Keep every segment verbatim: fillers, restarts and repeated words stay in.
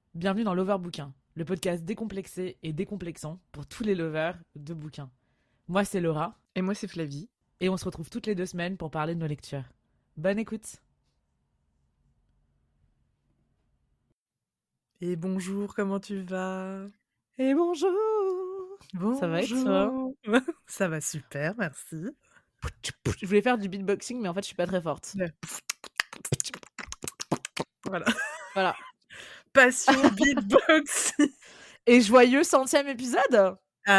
Bienvenue dans l'Overbooking, le podcast décomplexé et décomplexant pour tous les lovers de bouquins. Moi, c'est Laura. Et moi, c'est Flavie. Et on se retrouve toutes les deux semaines pour parler de nos lectures. Bonne écoute. Et bonjour, comment tu vas? Et bonjour. Bonjour. Ça va et toi? Ça va super, merci. Je voulais faire du beatboxing, mais en fait, je suis pas très forte. Ouais. Voilà. Voilà. Passion beatboxing. Et joyeux centième épisode.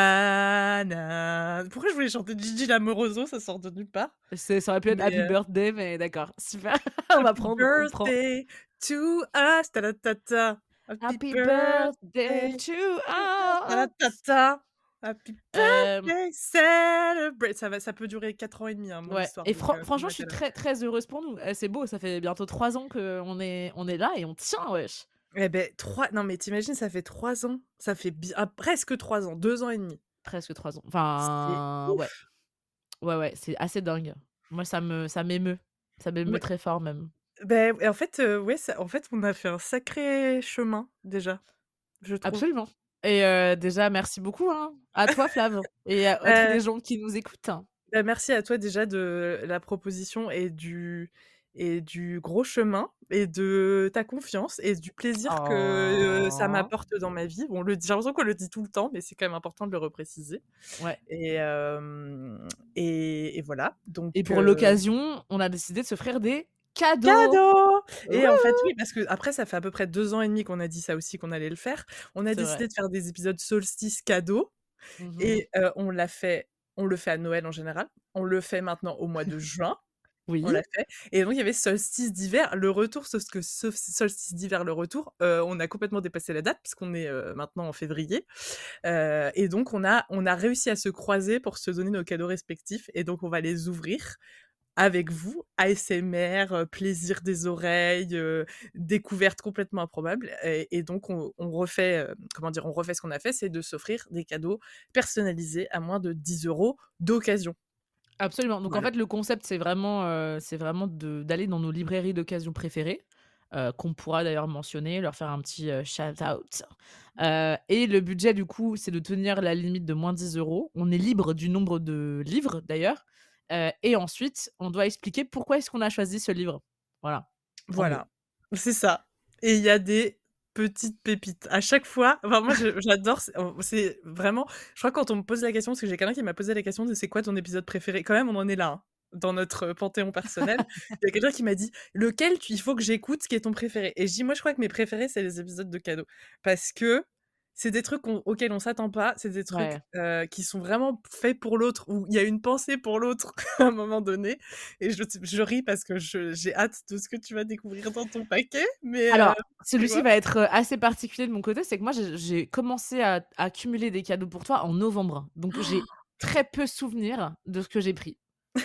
Anna. Pourquoi je voulais chanter Gigi l'Amoroso? Ça sort de nulle part. C'est, ça aurait pu être Mais, Happy euh, Birthday, mais d'accord. Super. On va prendre. On prend. Birthday to us. Ta-da-ta-ta. Happy, Happy birthday birthday to us. Ta-da-ta-ta. Happy Euh, birthday, celebrate. Ça, va, ça peut durer quatre ans et demi, hein, mon Ouais. histoire. Et donc, fran- euh, faut franchement, je suis m'arrêter là. très très heureuse pour nous. Euh, C'est beau, ça fait bientôt trois ans qu'on est, on est là et on tient, wesh. Eh ben, trois... Non, mais t'imagines, ça fait trois ans. Ça fait bi- ah, presque trois ans, deux ans et demi. Presque trois ans. C'est Enfin, ouais. ouf. Ouais, ouais, c'est assez dingue. Moi, ça me, ça m'émeut. Ça m'émeut Ouais. très fort, même. Ben, en fait, euh, ouais, ça- en fait, on a fait un sacré chemin, déjà, je trouve. Absolument. Et euh, déjà, merci beaucoup hein, à toi, Flav, et à, à tous Euh, les gens qui nous écoutent. ben, merci à toi, déjà, de la proposition et du... et du gros chemin, et de ta confiance, et du plaisir que euh, ça Oh. m'apporte dans ma vie. Bon, le... j'ai l'impression qu'on le dit tout le temps, mais c'est quand même important de le repréciser. Ouais. Et, euh, et, et voilà. Donc, Et pour euh, l'occasion, on a décidé de s'offrir des cadeaux. cadeau! Et en Wouh. fait, oui, parce que après, ça fait à peu près deux ans et demi qu'on a dit ça aussi, qu'on allait le faire. On a C'est décidé vrai. de faire des épisodes solstice cadeau, Mhm. et euh, on l'a fait. On le fait à Noël en général. On le fait maintenant au mois de juin. Oui. On l'a fait. Et donc, il y avait solstice d'hiver, le retour, sauf que sauf solstice d'hiver, le retour, euh, on a complètement dépassé la date, puisqu'on est euh, maintenant en février. Euh, et donc, on a, on a réussi à se croiser pour se donner nos cadeaux respectifs. Et donc, on va les ouvrir avec vous, A S M R, euh, plaisir des oreilles, euh, découverte complètement improbable. Et, et donc, on, on refait, euh, comment dire, on refait ce qu'on a fait, c'est de s'offrir des cadeaux personnalisés à moins de dix euros d'occasion. Absolument. Donc Voilà. en fait, le concept, c'est vraiment, euh, c'est vraiment de, d'aller dans nos librairies d'occasion préférées, euh, qu'on pourra d'ailleurs mentionner, leur faire un petit euh, shout-out. Euh, et le budget, du coup, c'est de tenir la limite de moins dix euros. On est libre du nombre de livres, d'ailleurs. Euh, et ensuite, on doit expliquer pourquoi est-ce qu'on a choisi ce livre. Voilà. En gros. Voilà, c'est ça. Et il y a des petites pépites. À chaque fois, enfin, moi, je- j'adore. C'est oh, c'est vraiment. Je crois que quand on me pose la question, parce que j'ai quelqu'un qui m'a posé la question de c'est quoi ton épisode préféré, quand même, on en est là, hein, dans notre euh, panthéon personnel. Il y a quelqu'un qui m'a dit lequel tu, il faut que j'écoute, ce qui est ton préféré. Et je dis, moi, je crois que mes préférés, c'est les épisodes de cadeaux. Parce que c'est des trucs qu'on- auxquels on s'attend pas, c'est des trucs Ouais. euh, qui sont vraiment faits pour l'autre, où il y a une pensée pour l'autre à un moment donné. Et je, je ris parce que je- j'ai hâte de ce que tu vas découvrir dans ton paquet. Mais Alors, euh, celui-ci dis-moi. va être euh, assez particulier de mon côté, c'est que moi, j'ai, j'ai commencé à, à accumuler des cadeaux pour toi en novembre. Donc, j'ai très peu souvenir de ce que j'ai pris.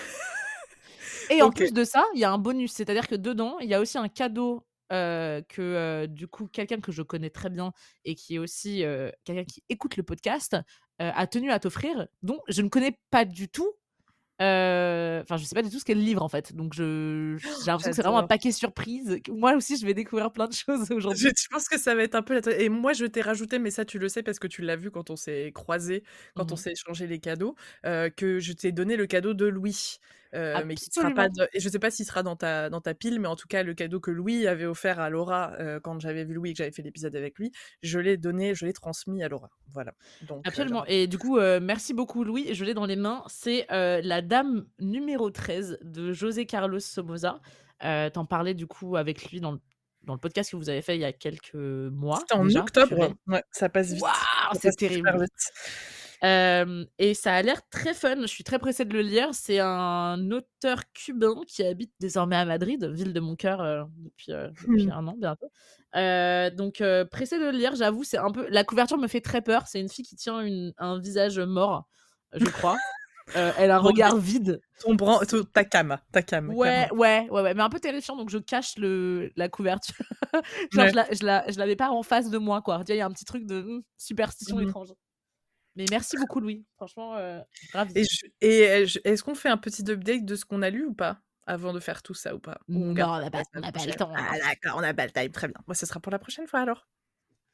Et en Ok. plus de ça, il y a un bonus, c'est-à-dire que dedans, il y a aussi un cadeau euh, que euh, du coup quelqu'un que je connais très bien et qui est aussi euh, quelqu'un qui écoute le podcast euh, a tenu à t'offrir, dont je ne connais pas du tout. euh, Enfin, je sais pas du tout ce qu'est le livre en fait, donc je j'ai l'impression que c'est vraiment un J'adore. paquet surprise. que Moi aussi, je vais découvrir plein de choses Je, aujourd'hui. je pense que ça va être un peu la... Et moi, je t'ai rajouté, mais ça, tu le sais parce que tu l'as vu quand on s'est croisés, quand on Mhm. s'est échangé les cadeaux, euh, que je t'ai donné le cadeau de Louis. Euh, mais qui sera pas Absolument. de... Et je sais pas s'il sera dans ta, dans ta pile, mais en tout cas, le cadeau que Louis avait offert à Laura euh, quand j'avais vu Louis et que j'avais fait l'épisode avec lui, je l'ai donné, je l'ai transmis à Laura. Voilà. Donc, euh, Absolument. j'aimerais- Et du coup, euh, merci beaucoup, Louis. Je l'ai dans les mains. C'est euh, La Dame numéro treize de José Carlos Somoza. Euh, T'en parlais du coup avec lui dans le, dans le podcast que vous avez fait il y a quelques mois C'était en déjà. octobre. Purée. Ouais, ça passe vite. Waouh, Ça c'est passe super terrible. vite. Euh, et ça a l'air très fun. Je suis très pressée de le lire. C'est un auteur cubain qui habite désormais à Madrid, ville de mon cœur, euh, depuis, euh, depuis Hmm. un an bientôt. Euh, donc euh, pressée de le lire. J'avoue, c'est un peu. La couverture me fait très peur. C'est une fille qui tient une, un visage mort, je crois. Euh, elle a un Bon, mais regard vide. ton bran... C'est- ton- ta cam, ta cam, Ouais, clairement. ouais, ouais, ouais, mais un peu terrifiant. Donc je cache le la couverture. Genre Ouais. je la, je la, je l'avais pas en face de moi, quoi. Tu vois, il y a un petit truc de hum, superstition Mhm. étrange. Mais merci beaucoup, Louis. Franchement, euh, ravi. Et, je- et euh, je- est-ce qu'on fait un petit update de ce qu'on a lu ou pas avant de faire tout ça ou pas? Ou on Non, garde on ça n'a pour pas, la on semaine n'a pas le prochaine? temps. Ah d'accord, on a pas le time, très bien. Moi, ce sera pour la prochaine fois alors.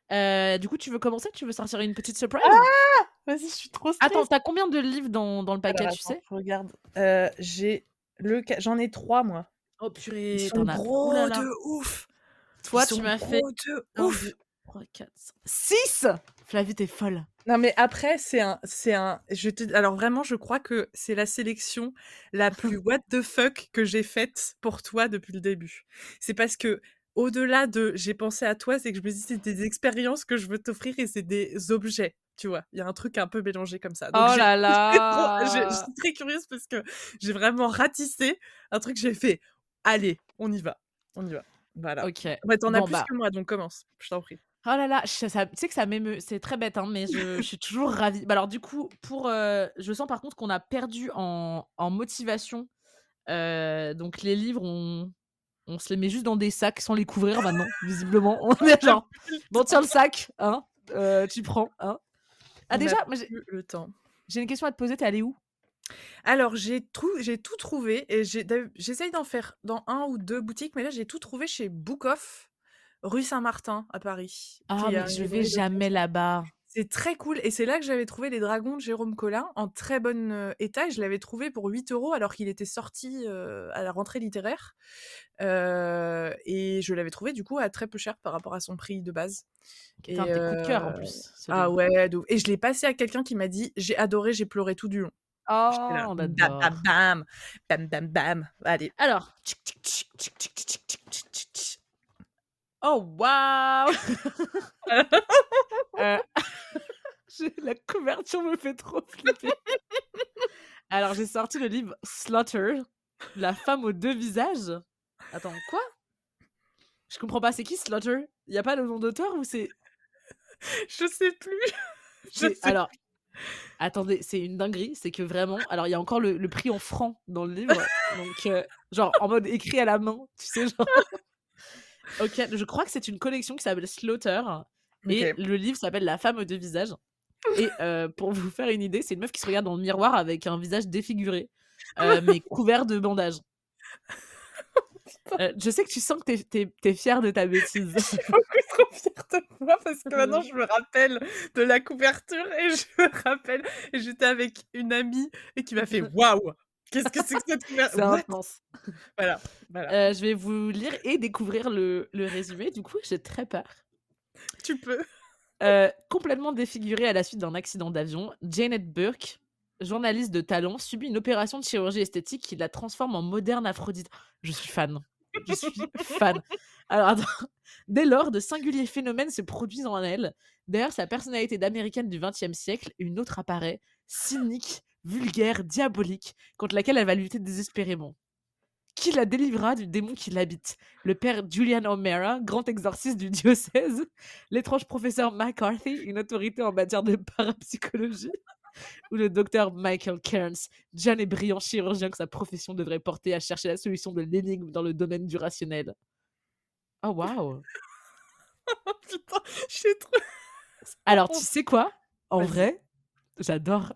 Heu, du coup, tu veux commencer? Tu veux sortir une petite Ah! surprise? Vas-y, je suis trop Attends, stressée. tu as combien de livres dans dans le Alors paquet, tu attends, sais? je regarde. Heu, j'ai le ca j'en ai trois moi. Oh Ils purée, tu sont en as ouh là gros là. de ouf! Ils Toi, tu sont m'as fait gros de un, ouf! deux, trois, quatre, cinq, six! Flavie, tu es folle. Non, mais après, c'est un c'est un je te alors vraiment, je crois que c'est la sélection la plus what the fuck que j'ai faite pour toi depuis le début. C'est parce qu'au-delà de j'ai pensé à toi, c'est que je me dis: «C'est des expériences que je veux t'offrir et c'est des objets», tu vois? Il y a un truc un peu mélangé comme ça. Donc Oh j'ai là j'ai trop je je là! suis très curieuse parce que j'ai vraiment ratissé un truc, j'ai fait: «Allez, on y va, on y va». Voilà. OK. Bah, tu en as Bon, plus bah que moi, donc commence, je t'en prie. oh là là, ch ça tu sais que ça m'émeut, c'est très bête, hein, mais je je suis toujours ravie. Bah, alors du coup, pour, heu, je sens par contre qu'on a perdu en en motivation, heu, donc les livres, on on se les met juste dans des sacs sans les couvrir maintenant, visiblement. On est On a genre: plus le «Bon temps. tiens le sac, hein, heu, tu prends, hein». Ah On a déjà, moi j'ai plus le temps. j'ai une question à te poser, tu es allée où? Alors j'ai trou j'ai tout trouvé et j'ai d'hab j'essaye d'en faire dans un ou deux boutiques, mais là j'ai tout trouvé chez Book Off, rue Saint-Martin à Paris, Ah qui a mais une je vais librairie jamais d'occasion. là-bas. C'est très cool et c'est là que j'avais trouvé Les Dragons de Jérôme Collin en très bon, heu, état et je l'avais trouvé pour huit euros alors qu'il était sorti, heu, à la rentrée littéraire, heu et je l'avais trouvé du coup à très peu cher par rapport à son prix de base Qui était un et de tes coups de cœur en heu plus, ce ah livre. ouais, de ouf et je l'ai passé à quelqu'un qui m'a dit: «J'ai adoré, j'ai pleuré tout du long». J'étais là: Oh, on «Bam, bam, adore. bam, bam, bam, bam, allez». Alors, tchic, tchic, tchic, tchic, tchic, tchic, tchic, tchic, tchic, tch. Oh waouh! Heu, j'ai la couverture me fait trop flipper. Alors j'ai sorti le livre Slaughter, La femme aux deux visages. Attends, quoi? Je comprends pas, c'est qui Slaughter? Il y a pas le nom d'auteur ou c'est Je sais plus, je c'est sais alors attendez, c'est une dinguerie, c'est que vraiment alors il y a encore le le prix en francs dans le livre, donc heu, genre en mode écrit à la main, tu sais genre OK, je crois que c'est une collection qui s'appelle Slaughter et OK. le livre s'appelle La femme aux deux visages et heu, pour vous faire une idée, c'est une meuf qui se regarde dans le miroir avec un visage défiguré, heu, mais couvert de bandages. Putain, Heu, je sais que tu sens que tu es tu es tu es fière de ta bêtise. je suis beaucoup trop fière de moi parce que maintenant je me rappelle de la couverture et je me rappelle et j'étais avec une amie et qui m'a fait: «Waouh! Qu'est-ce que c'est que cette couver C'est what?» intense. Voilà, voilà. Heu, je vais vous lire et découvrir le le résumé, du coup, j'ai très peur. Tu peux. Heu, complètement défigurée à la suite d'un accident d'avion, Janet Burke, journaliste de talent, subit une opération de chirurgie esthétique qui la transforme en moderne Aphrodite. Je suis fan, je suis fan. Alors attends, dès lors, de singuliers phénomènes se produisent en elle. Derrière sa personnalité d'américaine du vingtième siècle, une autre apparaît, cynique, vulgaire, diabolique, contre laquelle elle va lutter désespérément. Qui la délivra du démon qui l'habite? Le père Julian O'Mara, grand exorciste du diocèse, l'étrange professeur McCarthy, une autorité en matière de parapsychologie, ou le docteur Michael Cairns, jeune et brillant chirurgien que sa profession devrait porter à chercher la solution de l'énigme dans le domaine du rationnel. Oh waouh! Oh putain, j'ai trop trop Alors tu honte. sais quoi? En Vas-y. vrai, j'adore.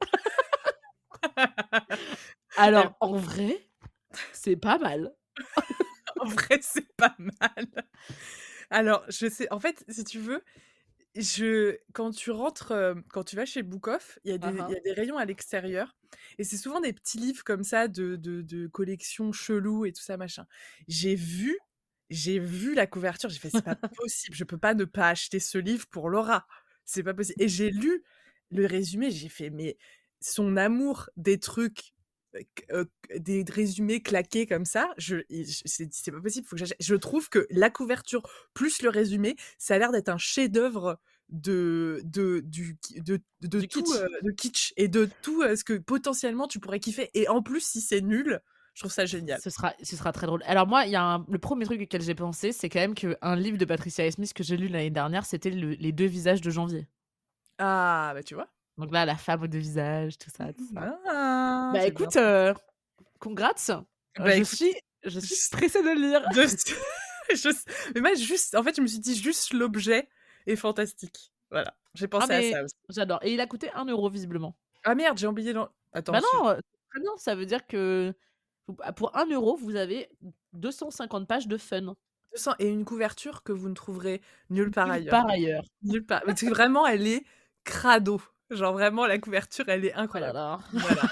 Eh Alors en vrai, c'est pas mal. en vrai, c'est pas mal. Alors, je sais en fait, si tu veux, je quand tu rentres, heu, quand tu vas chez Book Off, il y a Hein, des il y hein. a des rayons à l'extérieur et c'est souvent des petits livres comme ça de de de collections cheloues et tout ça machin. J'ai vu j'ai vu la couverture, j'ai fait: «C'est pas possible, je peux pas ne pas acheter ce livre pour Laura, c'est pas possible» et j'ai lu le résumé, j'ai fait: «Mais son amour des trucs, heu, q heu, des résumés claqués comme ça, je i j c'est c'est pas possible, faut que j'achète». Je trouve que la couverture plus le résumé, ça a l'air d'être un chef-d'œuvre de de du ki de de Du tout, kitsch. heu, de kitsch et de tout, heu, ce que potentiellement tu pourrais kiffer et en plus si c'est nul, je trouve ça génial. Ce sera ce sera très drôle. Alors moi, il y a un le premier truc auquel j'ai pensé, c'est quand même qu'un livre de Patricia Highsmith que j'ai lu l'année dernière, c'était le Les deux visages de Janvier. Ah, bah, tu vois? Donc là, la femme aux deux visages, tout ça, tout ça. Ah! Bah C'est bien écoute, ça. heu, congrats, heu, Bah, je écoute, suis je je suis pressée de le lire. je sais je s mais moi juste en fait, je me suis dit: «Juste l'objet est fantastique». Voilà, j'ai Ah pensé à mais ça aussi. j'adore et il a coûté un euro visiblement. Ah merde, j'ai oublié l'en attends, Bah je non, heu, c'est très bien, ça veut dire que vous pour un euro, vous avez deux cent cinquante pages de fun. deux cents et une couverture que vous ne trouverez nulle part Nulle ailleurs. part ailleurs. Nulle part. Mais tu sais, vraiment, elle est crado. Genre vraiment la couverture, elle est Oh là incroyable. là. Voilà.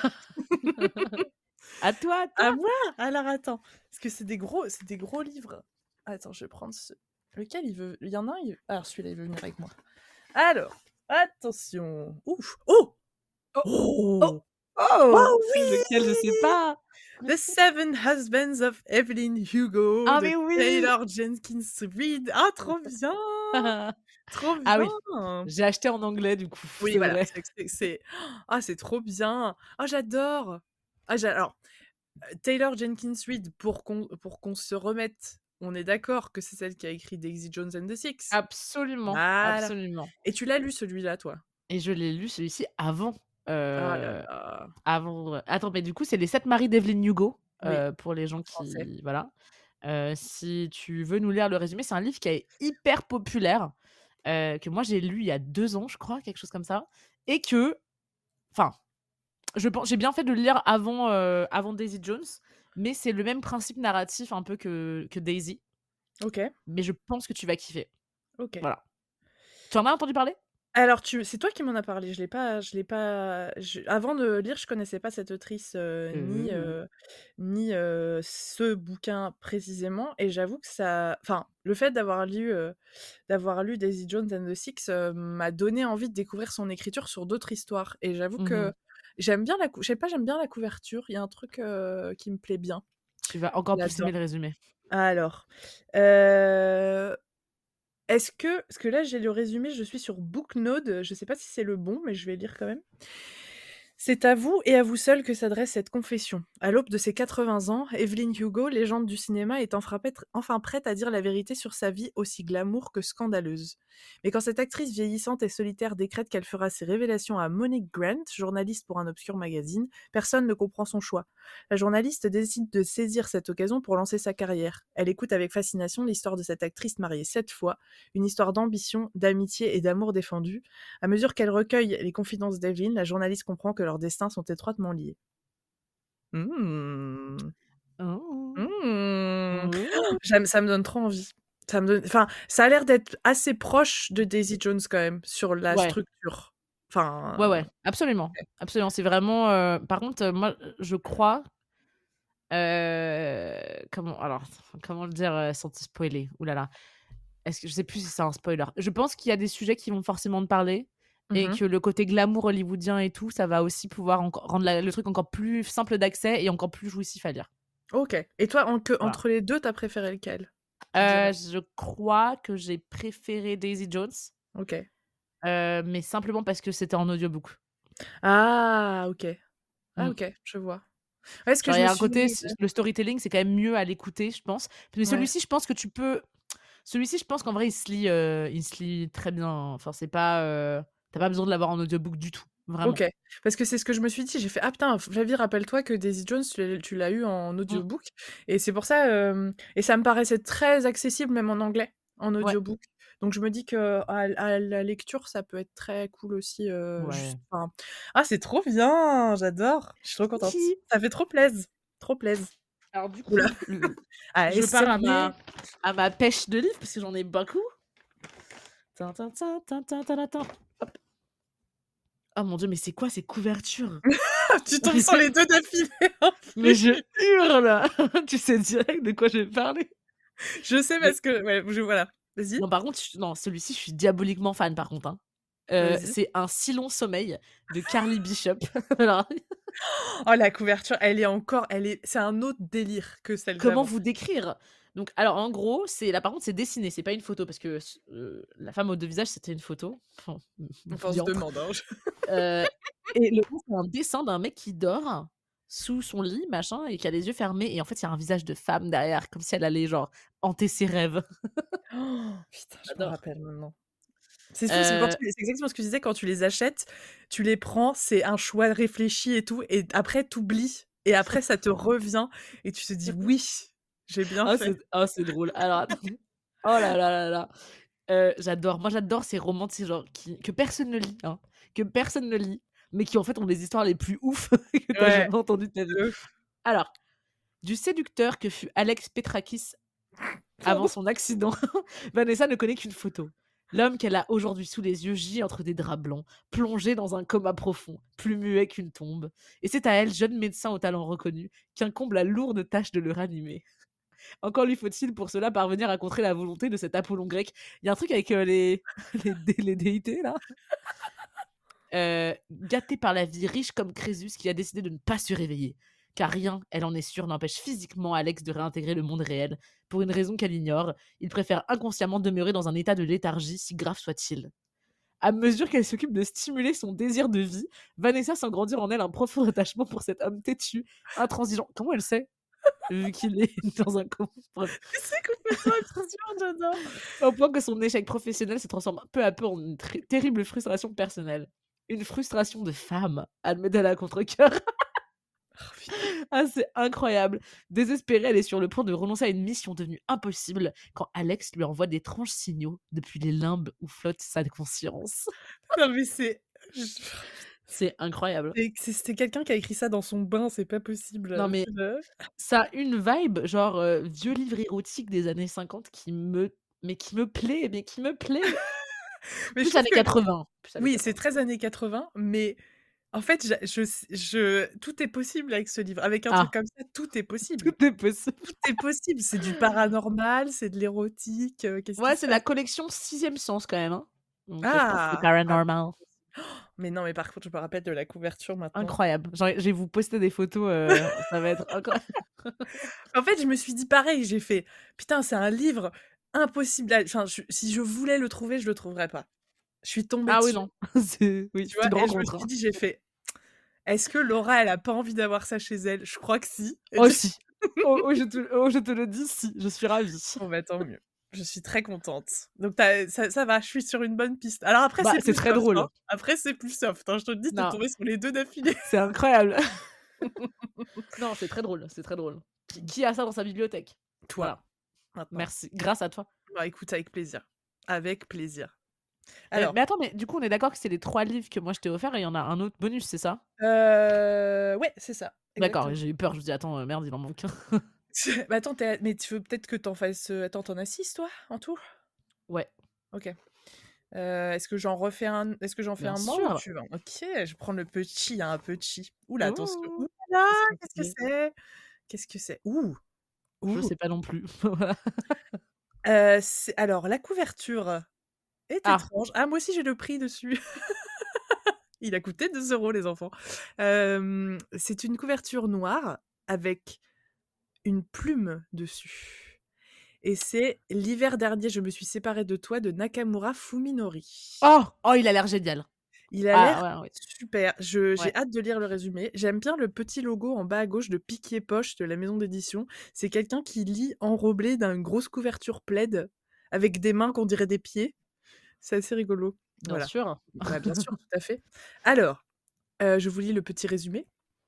À toi, à À toi. moi? Alors attends, parce que c'est des gros c'est des gros livres. Attends, je vais prendre ce lequel il veut il y en a un, il alors celui-là, il veut venir avec moi. Alors, attention. Ouf! Oh! Oh! Oh! Oh! Oh! Oh C'est lequel? Je sais oui! pas. The Seven Husbands of Evelyn Hugo Ah de mais oui! Taylor Jenkins Reid. Ah trop bien! Trop Ah oui, bien! j'ai acheté en anglais du coup, Oui, c'est voilà, vrai. c'est que c'est c'est ah c'est trop bien! Ah j'adore! Ah j'a alors, heu, Taylor Jenkins Reid pour qu'on pour qu'on se remette, on est d'accord que c'est celle qui a écrit Daisy Jones and the Six? Absolument, Voilà. absolument. Et tu l'as lu celui-là, toi? Et je l'ai lu celui-ci avant, Ah là heu, là. avant, heu attends, mais du coup, c'est Les sept maris d'Evelyn Hugo, Oui, heu, pour les en gens français. qui voilà. Heu, si tu veux nous lire le résumé, c'est un livre qui est hyper populaire, heu, que moi j'ai lu il y a deux ans, je crois, quelque chose comme ça et que enfin, je pen j'ai bien fait de le lire avant, heu, avant Daisy Jones, mais c'est le même principe narratif un peu que que Daisy, OK, mais je pense que tu vas kiffer. OK. Voilà. Tu en as entendu parler? Alors tu c'est toi qui m'en as parlé, je l'ai pas je l'ai pas je avant de lire, je connaissais pas cette autrice, heu, ni, Heu, heu, ni, heu, ce bouquin précisément et j'avoue que ça enfin, le fait d'avoir lu, heu, d'avoir lu Daisy Jones and the Six, heu, m'a donné envie de découvrir son écriture sur d'autres histoires et j'avoue mmh mh. que j'aime bien la cou je sais pas, j'aime bien la couverture, il y a un truc, heu, qui me plaît bien Tu vas encore plus aimer là-dedans. le résumé. Alors, heu est-ce que parce que là, j'ai le résumé, je suis sur Booknode, je sais pas si c'est le bon, mais je vais lire quand même. C'est à vous et à vous seul que s'adresse cette confession. À l'aube de ses quatre-vingts ans, Evelyn Hugo, légende du cinéma, est enfin prête, enfin prête à dire la vérité sur sa vie aussi glamour que scandaleuse. Mais quand cette actrice vieillissante et solitaire décrète qu'elle fera ses révélations à Monique Grant, journaliste pour un obscur magazine, personne ne comprend son choix. La journaliste décide de saisir cette occasion pour lancer sa carrière. Elle écoute avec fascination l'histoire de cette actrice mariée sept fois, une histoire d'ambition, d'amitié et d'amour défendu. À mesure qu'elle recueille les confidences d'Evelyn, la journaliste comprend que leurs destins sont étroitement liés. Mmh. Oh. Mmh. Oh. J'aime ça me donne trop envie. Ça me donne enfin, ça a l'air d'être assez proche de Daisy Jones quand même, sur la Ouais, structure. ouais, Enfin, ouais, absolument, OK. absolument. C'est vraiment, heu par contre, heu, moi, je crois, heu, comment alors, comment le dire, heu, sans te spoiler? Ouh là là. Est-ce que je sais plus si c'est un spoiler. Je pense qu'il y a des sujets qui vont forcément te parler Mmh et mh. que le côté glamour hollywoodien et tout, ça va aussi pouvoir enco rendre la le truc encore plus simple d'accès et encore plus jouissif à lire. OK. Et toi, en que Voilà. entre les deux, tu as préféré lequel, tu Heu, dirais? je crois que j'ai préféré Daisy Jones, OK. heu, mais simplement parce que c'était en audiobook. Ah OK. Ah Mmh. OK, je vois. Ouais, ce que Genre, je il y me a un suis côté s le storytelling, c'est quand même mieux à l'écouter, je pense. Mais ouais. celui-ci, je pense que tu peux celui-ci, je pense qu'en vrai, il se lit, heu, il se lit très bien. Enfin, c'est pas, heu, tu as pas besoin de l'avoir en audiobook du tout, vraiment. OK. Parce que c'est ce que je me suis dit, j'ai fait: «Ah putain, Flavie, rappelle-toi que Daisy Jones, tu l'as tu l'as eu en Mmh. audiobook» et c'est pour ça, hem et ça me paraissait très accessible même en anglais, en Ouais. audiobook. Donc je me dis qu'à l à la lecture, ça peut être très cool aussi, heu, juste Ouais. enfin ah, c'est trop bien! J'adore, je suis trop contente. Hi hi. Ça fait trop plaise, trop plaise. Alors du Ouh là, coup, l ah je pars à essayer. ma à ma pêche de livres parce que j'en ai beaucoup. Tin tin tin, tin tin tanatin. Hop. Oh mon Dieu, mais c'est quoi ces couvertures? Tu tombes sur les deux d'affilée en Mais plus. je hurle! Tu sais direct de quoi je vais parler. Je sais Mais parce que ouais, je voilà. Vas-y, non, par contre, je non, celui-ci, je suis diaboliquement fan, par contre, hein. Heu, vas-y. c'est Un si long sommeil de Carly Bishop. Alors, Oh la couverture, elle est encore elle est c'est un autre délire que celle comment d'avant. vous décrire? Donc, alors, en gros, c'est là, par contre, c'est dessiné, c'est pas une photo parce que s heu, la femme aux deux visages, c'était une photo. Enfin, Enfin, on se diantre. demande, hein. Heu et le c'est un dessin d'un mec qui dort sous son lit, machin et qui a les yeux fermés et en fait, il y a un visage de femme derrière, comme si elle allait, genre, hanter ses rêves. Oh, putain, je me J'adore. rappelle maintenant. C'est fou parce que quand Heu, tu les c'est exactement ce que je disais, quand tu les achètes, tu les prends, c'est un choix réfléchi et tout et après tu oublies et après ça te revient et tu te dis: «Oui, j'ai bien oh, fait». c'est oh, c'est drôle. Alors attends. Oh là là là là. Heu, j'adore. Moi, j'adore ces romans, tu sais, genre qui que personne ne lit, hein, que personne ne lit, mais qui, en fait, ont les histoires les plus ouf que tu as Ouais, jamais entendues de ta vie. de ouf. Alors, du séducteur que fut Alex Petrakis Avant Pardon. son accident, Vanessa ne connaît qu'une photo. L'homme qu'elle a aujourd'hui sous les yeux gît entre des draps blancs, plongé dans un coma profond, plus muet qu'une tombe. Et c'est à elle, jeune médecin au talent reconnu, qu'incombe la lourde tâche de le ranimer. Encore lui faut-il pour cela parvenir à contrer la volonté de cet Apollon grec. Il y a un truc avec euh, les... les, dé- les déités là. Euh, gâté par la vie, riche comme Crésus, qui a décidé de ne pas se réveiller. Car rien, elle en est sûre, n'empêche physiquement Alex de réintégrer le monde réel. Pour une raison qu'elle ignore, il préfère inconsciemment demeurer dans un état de léthargie, si grave soit-il. À mesure qu'elle s'occupe de stimuler son désir de vie, Vanessa sent grandir en elle un profond attachement pour cet homme têtu, intransigeant. Comment elle sait? Vu qu'il est dans un coma. Bref. C'est complètement absurde, j'adore. Au point que son échec professionnel se transforme peu à peu en une tr- terrible frustration personnelle. Une frustration de femme, admet-elle à contre-cœur. Oh, putain. Ah, c'est incroyable. Désespérée, elle est sur le point de renoncer à une mission devenue impossible quand Alex lui envoie d'étranges signaux depuis les limbes où flotte sa conscience. Non, mais c'est je C'est incroyable. c'est c'est c'était quelqu'un qui a écrit ça dans son bain, c'est pas possible, Non, heu, mais c'est le ça a une vibe, genre euh, vieux livre érotique des années cinquante qui me. Mais qui me plaît, mais qui me plaît. mais je Plus trouve années que quatre-vingts. Plus années oui, c'est quatre-vingts. très années quatre-vingts, mais en fait, j'a je s je tout est possible avec ce livre. Avec un truc Ah, comme ça, tout est possible. tout est possible. Tout est possible, c'est du paranormal, c'est de l'érotique, heu, qu'est-ce qui Ouais, se c'est passe? la collection sixième sens quand même, hein. Donc, heu, je pense que c'est Ah! Ah, paranormal. mais non, mais par contre, je me rappelle de la couverture maintenant. Incroyable. Genre, je vais vous poster des photos, heu, ça va être incroyable. En fait, je me suis dit pareil, j'ai fait: «Putain, c'est un livre impossible à» enfin, je si je voulais le trouver, je le trouverais pas. Je suis tombée Ah oui, dessus, non, c'est oui, tu c'est vois? une Et je me rencontre, suis hein. dit, j'ai fait: «Est-ce que Laura, elle a pas envie d'avoir ça chez elle?» Je crois que si. Et Oh tu si, oh oh je te oh je te le dis, si, je suis ravie. bon, bah, tant mieux. Je suis très contente. Donc tu as ça ça va, je suis sur une bonne piste. Alors après, Bah, c'est c'est plus très soft, hein. drôle. Après, c'est plus soft, hein, je te le dis, tu es Non, tombée sur les deux d'affilée. c'est incroyable. Non, c'est très drôle, c'est très drôle. Qui qui a ça dans sa bibliothèque? Toi, Voilà, maintenant. merci, grâce à toi. Bah, écoute, avec plaisir. Avec plaisir. Heu, Alors, mais attends, mais du coup, on est d'accord que c'est les trois livres que moi je t'ai offert et il y en a un autre bonus, c'est ça? heu, ouais, c'est ça, D'accord, exactement. j'ai eu peur, je me dis: «Attends, heu, merde, il en manque un». Bah, attends, tu es mais tu veux peut-être que tu en fasses, heu attends, tu en as six toi, en tout? Ouais, OK. Heu, est-ce que j'en refais un est-ce que j'en fais bien un moi ou sûr. tu veux? OK, je vais prendre le petit, hein, un petit. Ouh là, attention. Ouh Ouh! là là! Qu'est-ce que Qu'est-ce que c'est? c'est? Qu'est-ce que c'est? Ouh! Je Ouh! sais pas non plus. Voilà. Heu, c'est alors la couverture est Ah! étrange. Ah, moi aussi j'ai le prix dessus. Il a coûté deux euros les enfants. Hem, c'est une couverture noire avec une plume dessus et c'est «L'hiver dernier, je me suis séparée de toi» de Nakamura Fuminori. Oh! Oh, il a l'air génial. Il a l'air Ah ouais, ouais, super. Je ouais. j'ai hâte de lire le résumé. J'aime bien le petit logo en bas à gauche de Piquier Poche de la maison d'édition. C'est quelqu'un qui lit enrobé d'une grosse couverture plaid avec des mains qu'on dirait des pieds. C'est assez rigolo. Bien Voilà. sûr. Bah, bien sûr, tout à fait. Alors, heu, je vous lis le petit résumé.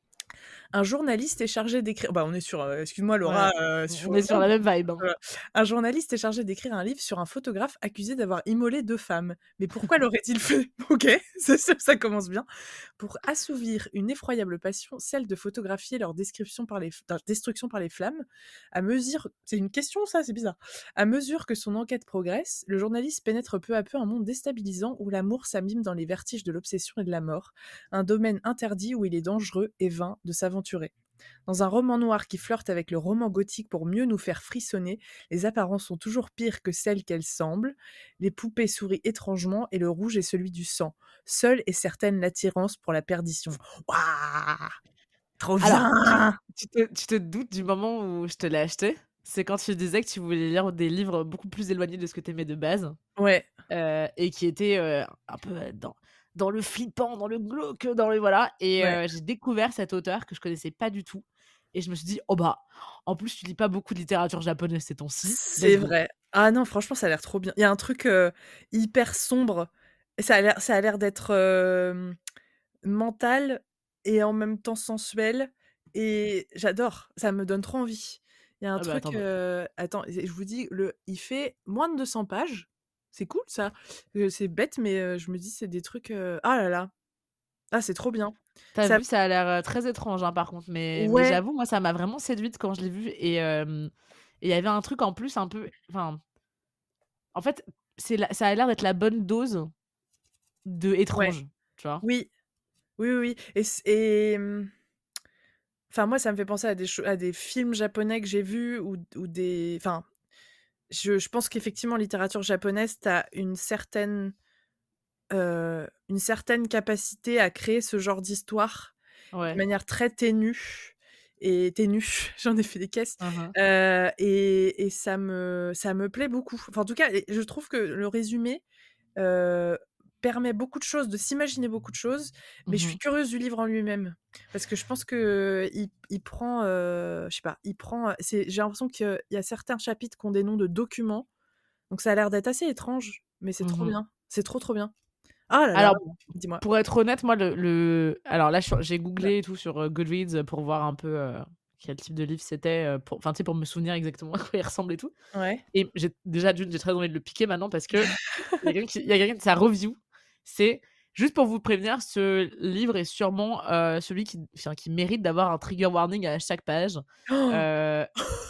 Un journaliste est chargé d'écrire bah, on est sur, heu, excuse-moi Ouais, Laura, heu, on sur est sur la même vibe, hein. Voilà. Un journaliste est chargé d'écrire un livre sur un photographe accusé d'avoir immolé deux femmes. Mais pourquoi l'aurait-il fait? OK, ça ça ça commence bien. Pour assouvir une effroyable passion, celle de photographier leur description par les f leur destruction par les flammes, à mesure c'est une question ça? C'est bizarre. À mesure que son enquête progresse, le journaliste pénètre peu à peu un monde déstabilisant où l'amour s'abîme dans les vertiges de l'obsession et de la mort, un domaine interdit où il est dangereux et vain de s'aventurer. Dans un roman noir qui flirte avec le roman gothique pour mieux nous faire frissonner, les apparences sont toujours pires que celles qu'elles semblent, les poupées sourient étrangement et le rouge est celui du sang. Seule est certaine l'attirance pour la perdition. Waouh! Trop Alors, tu bien! tu te tu te doutes du moment où je te l'ai acheté? C'est quand tu disais que tu voulais lire des livres beaucoup plus éloignés de ce que tu aimais de base, Ouais, heu et qui étaient, heu, un peu, heu, dans dans le flippant, dans le glauque, dans le voilà et ouais, heu, j'ai découvert cet auteur que je connaissais pas du tout et je me suis dit: «Oh bah, en plus tu lis pas beaucoup de littérature japonaise ces temps-ci, c'est let's go». vrai. Ah non, franchement, ça a l'air trop bien. Il y a un truc, heu, hyper sombre et ça a l'air ça a l'air d'être, hem, mental et en même temps sensuel et j'adore, ça me donne trop envie. Il y a un Ah bah, truc, attends, bah heu, attends, et je vous dis, le il fait moins de deux cents pages. C'est cool ça. Heu, c'est bête, mais heu, je me dis c'est des trucs, heu, ah là là, ah c'est trop bien. tu as Ça vu, ça a l'air, heu, très étrange, hein, par contre, mais mais ouais, j'avoue, moi, ça m'a vraiment séduite quand je l'ai vu et hem et il y avait un truc en plus un peu enfin en fait, c'est la ça a l'air d'être la bonne dose de Ouais. étrange, tu vois? Oui. Oui, oui, oui et c et mmh, enfin moi ça me fait penser à des cho à des films japonais que j'ai vus ou d ou des enfin, je je pense qu'effectivement en littérature japonaise, tu as une certaine, heu, une certaine capacité à créer ce genre d'histoire de Ouais. manière très ténue et ténue, j'en ai fait des caisses, Mmh mh. heu et et ça me ça me plaît beaucoup. Enfin en tout cas et je trouve que le résumé, heu, permet beaucoup de choses, de s'imaginer beaucoup de choses, mais je Mmh suis mh. curieuse du livre en lui-même. Parce que je pense qu'il il prend, heu, je sais pas, il prend, heu, c'est j'ai l'impression qu'il y a certains chapitres qui ont des noms de documents, donc ça a l'air d'être assez étrange, mais c'est Mmh trop mh. bien, c'est trop, trop bien. Ah là là! Alors, Dis-moi. pour être honnête, moi, le le alors là, je suis j'ai googlé et tout sur, heu, Goodreads pour voir un peu, heu, quel type de livre c'était, heu, pour enfin, tu sais, pour me souvenir exactement à quoi il ressemble et tout Ouais. et j'ai déjà d'une, j'ai très envie de le piquer maintenant parce qu'il y a quelqu'un qui il y a quelqu'un de sa review, c'est: «Juste pour vous prévenir, ce livre est sûrement, heu, celui qui enfin, qui mérite d'avoir un trigger warning à chaque page». Heu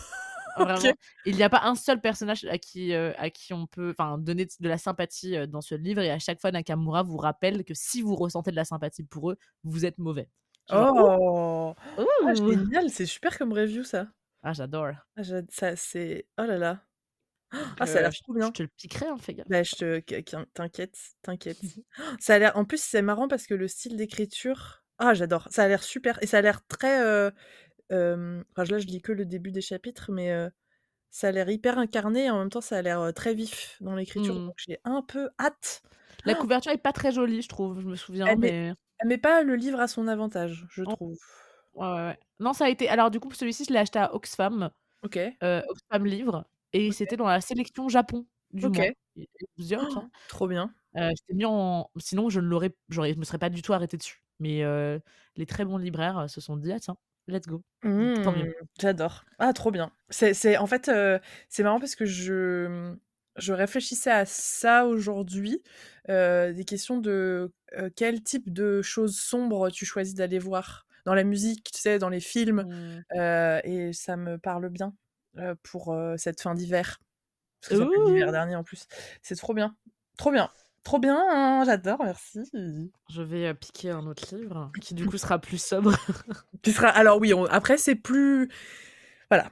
OK. Vraiment, il y a pas un seul personnage à qui, heu, à qui on peut enfin donner de la sympathie, heu, dans ce livre et à chaque fois Nakamura vous rappelle que si vous ressentez de la sympathie pour eux, vous êtes mauvais. Je suis genre: Oh! «Ouh! Ah Ouh!» génial, c'est super comme review ça. Ah j'adore. Ah j'ad ça c'est oh là là. Donc Ah ça a heu, l'air je trop je bien. te le piquerai, hein, fais Bah gaffe. je te qu qu'in t'inquiète, t'inquiète. Ça a l'air en plus, c'est marrant parce que le style d'écriture ah j'adore, ça a l'air super et ça a l'air très, heu, hem, enfin là je lis que le début des chapitres, mais heu, ça a l'air hyper incarné et en même temps ça a l'air, heu, très vif dans l'écriture, Mmh. donc j'ai un peu hâte. La couverture est pas très jolie, je trouve, je me souviens, Elle met mais elle met pas le livre à son avantage, je oh, trouve. ouais, ouais, ouais. Non, ça a été alors du coup, celui-ci, je l'ai acheté à Oxfam, OK, heu, Oxfam Livres et OK, c'était dans la sélection Japon du OK. mois et et je me dis: «Oh tiens». Trop bien. Heu, je t'ai mis en sinon je ne l'aurais j'aurais je me serais pas du tout arrêtée dessus. Mais heu, les très bons libraires, heu, se sont dit: «Ah tiens, let's go». Donc tant Mmh, mieux. j'adore. Ah trop bien. C'est c'est en fait, heu, c'est marrant parce que je, mmh, je réfléchissais à ça aujourd'hui, heu, des questions de, heu, quel type de choses sombres tu choisis d'aller voir? Dans la musique, tu sais, dans les films, Mmh. heu et ça me parle bien, heu, pour, heu, cette fin d'hiver. Parce que ça s'appelle l'hiver Ouh! dernier en plus. C'est trop bien. Trop bien. Trop bien, hein, j'adore, merci. Je vais, heu, piquer un autre livre qui du coup sera plus sobre. Tu seras alors oui, on après c'est plus voilà.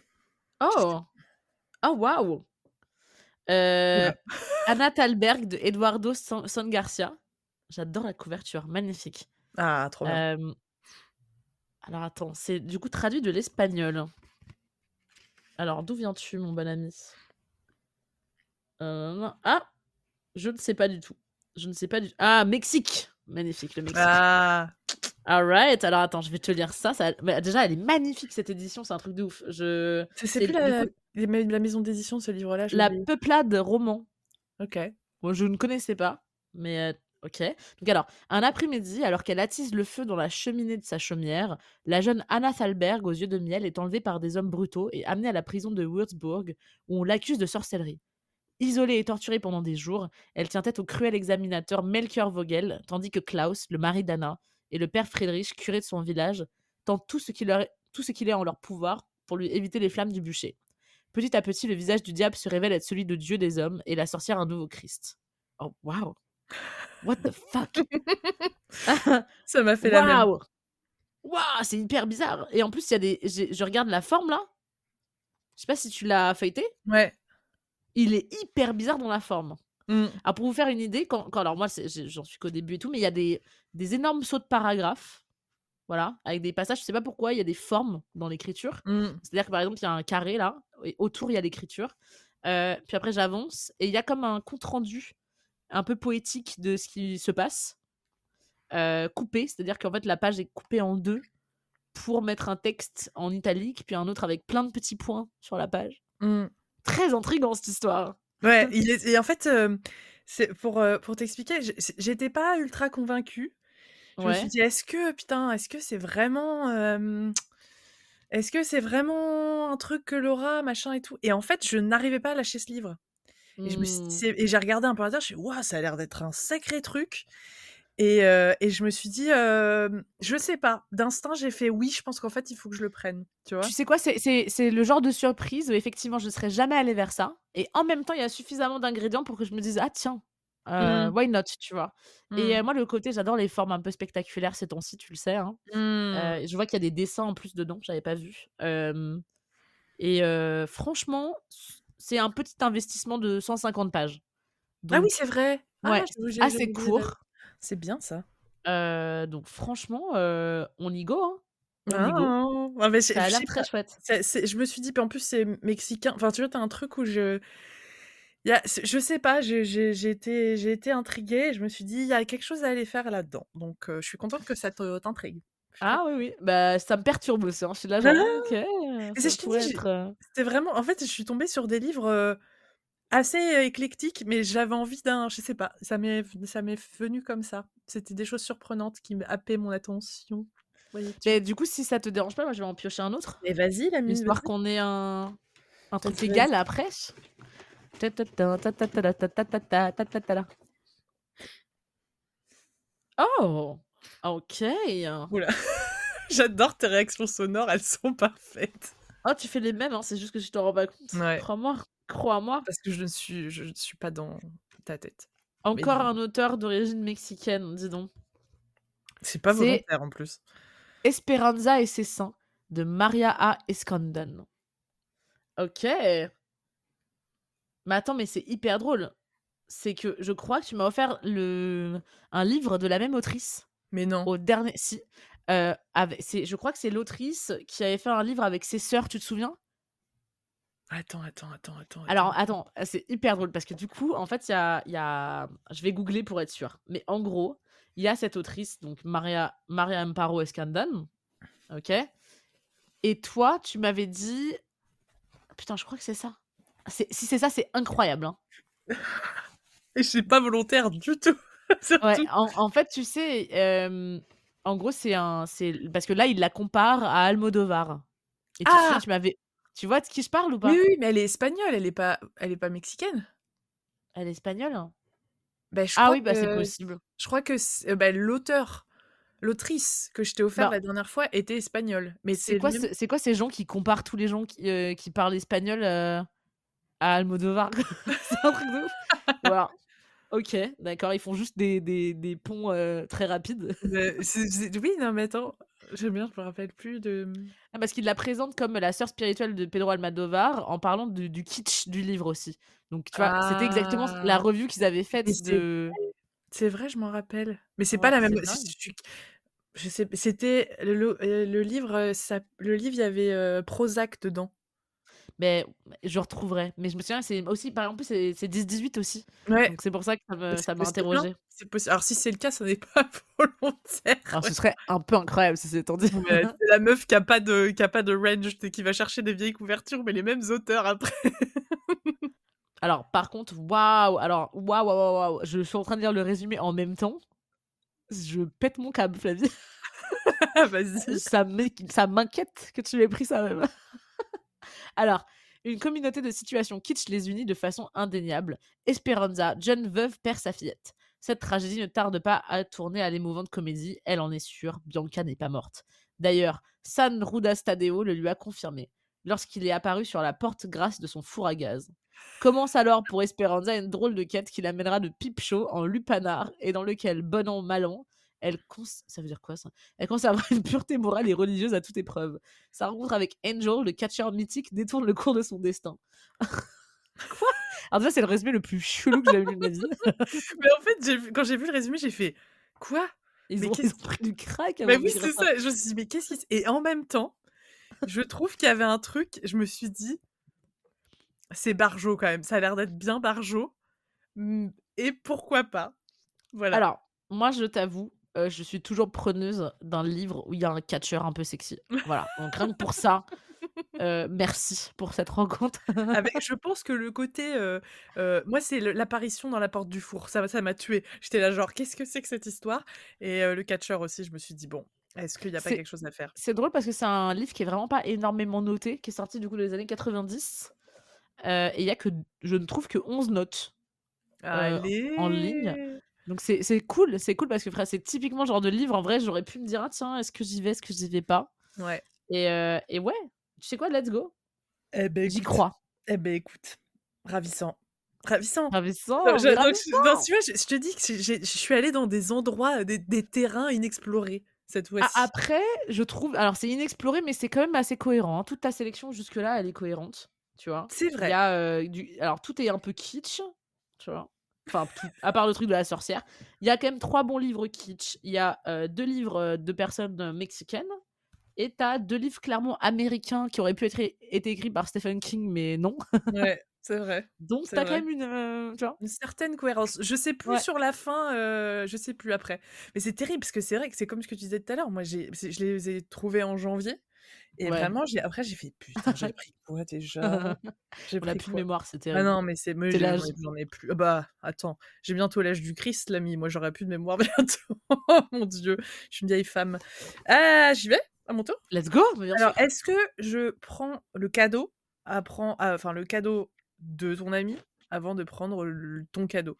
Oh! Oh waouh! Heu, Oula. Anna Thalberg de Eduardo San Son Garcia. J'adore la couverture, magnifique. Ah, trop bien. Hem, alors attends, c'est du coup traduit de l'espagnol. Alors d'où viens-tu mon bon ami? Heu, ah! Je ne sais pas du tout. Je ne sais pas du ah Mexique! Magnifique, le Mexique. Ah! Alright, alors attends, je vais te lire ça, ça bah, déjà elle est magnifique cette édition, c'est un truc de ouf. Je C'est c'est c'est plus du coup la les mai la maison d'édition de ce livre-là, j'ai La oublié. Peuplade roman. OK. Moi je ne connaissais pas, mais heu, OK. Donc alors, un après-midi, alors qu'elle attise le feu dans la cheminée de sa chaumière, la jeune Anna Thalberg, aux yeux de miel, est enlevée par des hommes brutaux et amenée à la prison de Würzburg, où on l'accuse de sorcellerie. Isolée et torturée pendant des jours, elle tient tête au cruel examinateur Melchior Vogel, tandis que Klaus, le mari d'Anna, et le père Friedrich, curé de son village, tentent tout ce qui leur est tout ce qu'il est en leur pouvoir pour lui éviter les flammes du bûcher. Petit à petit, le visage du diable se révèle être celui de Dieu des hommes et la sorcière un nouveau Christ. Oh waouh! What the fuck? Ça m'a fait la même. Waouh! Waouh! C'est hyper bizarre et en plus, il y a des j'ai je regarde la forme là, je sais pas si tu l'as feuilleté? Ouais. Il est hyper bizarre dans la forme. Mmh. Alors pour vous faire une idée, quand quand alors moi c'est j'ai j'en suis qu'au début et tout, mais il y a des des énormes sauts de paragraphes, voilà, avec des passages, je sais pas pourquoi, il y a des formes dans l'écriture. Mmh. C'est-à-dire que par exemple, il y a un carré là et autour il y a l'écriture. Heu, puis après j'avance et il y a comme un compte rendu un peu poétique de ce qui se passe, heu, coupé, c'est-à-dire qu'en fait la page est coupée en deux pour mettre un texte en italique, puis un autre avec plein de petits points sur la page. Mmh. Très intriguant cette histoire. Ouais, il est et en fait, hem, c'est pour, heu, pour t'expliquer, j'ai c j'étais pas ultra convaincue. Je me suis Ouais. dit: «Est-ce que putain, est-ce que c'est vraiment, hem, est-ce que c'est vraiment un truc que Laura machin et tout?» et en fait, je n'arrivais pas à lâcher ce livre et je me suis dit Mmh. c'est et j'ai regardé un peu à l'intérieur, je fais: «Waouh, ça a l'air d'être un sacré truc» Et heu et je me suis dit, hem, je sais pas, d'instinct, j'ai fait: «Oui, je pense qu'en fait, il faut que je le prenne», tu Tu vois? sais quoi? C'est c'est c'est le genre de surprise où effectivement je ne serais jamais allée vers ça et en même temps, il y a suffisamment d'ingrédients pour que je me dise: «Ah tiens, heu, Mmh. why not?» tu vois? Et Mmh. heu, moi le côté j'adore les formes un peu spectaculaires ces temps-ci, tu le sais, hein. Mmh. Heu, je vois qu'il y a des dessins en plus dedans, j'avais pas vu. Hem et heu, franchement, c c'est un petit investissement de cent cinquante pages. Ah oui, Donc c'est vrai! Ah, ouais, j'avoue, j'ai assez j'avais oublié la court. c'est bien ça. Heu, donc franchement, heu, on y go, hein, on y go. Ah! Ah mais je Ça je a l'air sais très pas, chouette. c'est c'est je me suis dit puis en plus c'est mexicain, enfin, tu vois, tu as un truc où je il y a c je sais pas, j'ai j'ai j'ai été j'ai été intriguée et je me suis dit: «Il y a quelque chose à aller faire là-dedans», donc heu, je suis contente que ça te t'intrigue. Je suis très Ah oui, oui, bah, ça me perturbe aussi, hein. Je suis là Ah! genre: «Oh OK, heu, Et c'est ça je t'ai pourrait dit, j'ai être, heu» c'était vraiment en fait, je suis tombée sur des livres, heu, assez, heu, éclectiques, mais j'avais envie d'un je sais pas, ça m'est v ça m'est venu comme ça. C'était des choses surprenantes qui me happaient mon attention, voyais-tu? Mais du coup, si ça te dérange pas, moi je vais en piocher un autre, Mais vas-y la mine, histoire vas-y. qu'on ait un un truc Vas-y, égal vas-y. après. Ta ta ta, ta ta ta la ta ta ta ta, ta ta ta la. Oh! OK. Ouh là, j'adore tes réactions sonores, elles sont parfaites. Oh, tu fais les mêmes, hein, c'est juste que tu t'en rends pas compte. Ouais. Crois-moi, crois-moi. Parce que je ne suis je ne suis pas dans ta tête. Mais Encore dis-moi. un auteur d'origine mexicaine, dis donc. C'est pas C'est volontaire en plus. Esperanza et ses saints de Maria A. Escandón. OK. Mais attends, mais c'est hyper drôle. C'est que je crois que tu m'as offert le un livre de la même autrice Mais non. au dernier si, heu, ave c'est je crois que c'est l'autrice qui avait fait un livre avec ses sœurs, tu te souviens? Attends, attends, attends, attends, attends, Alors attends. attends, heu, c'est hyper drôle parce que du coup, en fait, il y a il y a je vais googler pour être sûre, mais en gros, il y a cette autrice donc Maria Maria Amparo Escandón, OK? Et toi, tu m'avais dit putain, je crois que c'est ça. C'est si c'est ça, c'est incroyable, hein. Et c'est pas volontaire du tout, Ouais, surtout. en en fait, tu sais, hem, en gros, c'est un c'est l parce que là, il la compare à Almodovar et tu te souviens, Ah! tu m'avais tu vois de qui je parle ou Oui, pas? oui, mais elle est espagnole, elle est pas elle est pas mexicaine? Elle est espagnole? Bah, je Ah crois oui, bah, c'est que possible. je crois que c bah, l'auteur, l'autrice que je t'ai offert Ben, la dernière fois était espagnole, mais c'est c'est quoi même ce c'est quoi ces gens qui comparent tous les gens qui, heu, qui parlent espagnol, heu, à Almodovar? C'est un truc de ouf. Voilà. OK, d'accord, ils font juste des des des ponts, heu, très rapides. Beh, c'est c'est oui, non, mais attends, j'aime bien, je me rappelle plus de, mmh Ah, parce qu'il la présente comme la sœur spirituelle de Pedro Almodovar en parlant du du kitsch du livre aussi. Donc tu vois, c'était exactement c la Ah! review qu'ils avaient Mais faite c'est de c'est vrai, je m'en rappelle. Mais c'est pas ouais, la même c'est si dingue. si tu je sais c'était le le, heu, le livre, heu, ça le livre, il y avait, heu, Prozac dedans. Beh, je retrouverai. Mais je me souviens, c'est aussi par en plus, c'est c'est dix dix-huit aussi. Ouais, Donc c'est pour ça que ça bah, me c'est ça m'a possible, hein, interrogée. c'est possi alors si c'est le cas, ça n'est pas volontaire, Alors ce ouais. serait un peu incroyable, ceci étant dit. Ouais, c'est la meuf qui a pas de qui a pas de range, tu sais, qui va chercher des vieilles couvertures, mais les mêmes auteurs après. Alors par contre, waouh! Alors waouh, waouh, waouh, waouh! Je suis en train de lire le résumé en même temps. Je pète mon câble, Flavie. Vas-y. Ça m'éq ça m'inquiète que tu aies pris ça même. Alors, une communauté de situations kitsch les unit de façon indéniable. Esperanza, jeune veuve, perd sa fillette. Cette tragédie ne tarde pas à tourner à l'émouvante comédie, elle en est sûre, Bianca n'est pas morte. D'ailleurs, San Rudas Tadeo le lui a confirmé, lorsqu'il est apparu sur la porte grâce de son four à gaz. Commence alors pour Esperanza une drôle de quête qui l'amènera de Pipe Show en lupanar et dans lequel, bon an, mal an, elle cons ça veut dire quoi ça? Elle conservera une pureté morale et religieuse à toute épreuve. Sa rencontre avec Angel, le catcheur mythique, détourne le cours de son destin. Quoi? Alors déjà, c'est le résumé le plus chelou que j'ai jamais lu de ma vie. Mais en fait, j'ai vu quand j'ai vu le résumé, j'ai fait: «Quoi? Ils Mais ont ils qu'est-ce ont qui» pris du crack bah avant oui, d'écrire c'est ça. ça, je me suis dit: «Mais qu'est-ce qui s» et en même temps, je trouve qu'il y avait un truc, je me suis dit: «C'est Barjo quand même, ça a l'air d'être bien Barjo, mmh et pourquoi pas?» Voilà. Alors, moi, je t'avoue, heu, je suis toujours preneuse d'un livre où il y a un catcheur un peu sexy. Voilà, donc rien que pour ça, heu, merci pour cette rencontre. Avec je pense que le côté, heu heu, moi, c'est le l'apparition dans la porte du four, ça m'a ça m'a tuée. J'étais là genre: «Qu'est-ce que c'est que cette histoire?» et heu, le catcheur aussi, je me suis dit: «Bon, est-ce qu'il y a pas C'est quelque chose à faire?» c'est drôle parce que c'est un livre qui est vraiment pas énormément noté, qui est sorti du coup dans les années quatre-vingt-dix, heu et il y a que je ne trouve que onze notes, heu, en ligne. Allez! Donc c'est c'est cool, c'est cool parce que frère, c'est typiquement le genre de livre, en vrai, j'aurais pu me dire: «Ah tiens, est-ce que j'y vais, est-ce que j'y vais pas?» Ouais. et heu et ouais, tu sais quoi? Let's go, Eh beh, j'y écoute crois. eh beh, écoute, ravissant, ravissant. Donc Ravissant, je mais donc je non, ravissant! tu vois, je je te dis que j'ai j'ai je suis allée dans des endroits, des des terrains inexplorés, cette A fois-ci. après, je trouve alors c'est inexploré, mais c'est quand même assez cohérent, hein. Toute ta sélection jusque-là, elle est cohérente, tu vois? C'est Il y vrai. a, heu, du alors tout est un peu kitsch, tu vois? Enfin tout, à part le truc de la sorcière. Il y a quand même trois bons livres kitsch. Il y a, heu, deux livres, heu, de personnes, heu, mexicaines et tu as deux livres clairement américains qui auraient pu être é été écrits par Stephen King, mais non. Ouais, c'est vrai, Donc c'est tu as quand vrai. même une, heu, tu vois? Une certaine cohérence. Je sais plus Ouais. sur la fin, heu, je sais plus après. Mais c'est terrible parce que c'est vrai que c'est comme ce que tu disais tout à l'heure. Moi, j'ai c'est je les ai trouvés en janvier et Ouais. vraiment, j'ai après j'ai fait: «Putain, j'avais pris quoi déjà? J'ai On a pris plus de quoi?» mémoire, c'est Ah terrible. non, mais c'est mais C'est j'ai j'en l'âge. ai j'en ai plus. Ah bah, attends, j'ai bientôt l'âge du Christ, l'ami. Moi, j'aurai plus de mémoire bientôt. Oh mon Dieu, je suis une vieille femme. Ah, j'y vais? À mon tour? Let's go, mais bien Alors, sûr. est-ce que je prends le cadeau, apprends ah, enfin, le cadeau de ton ami avant de prendre l ton cadeau?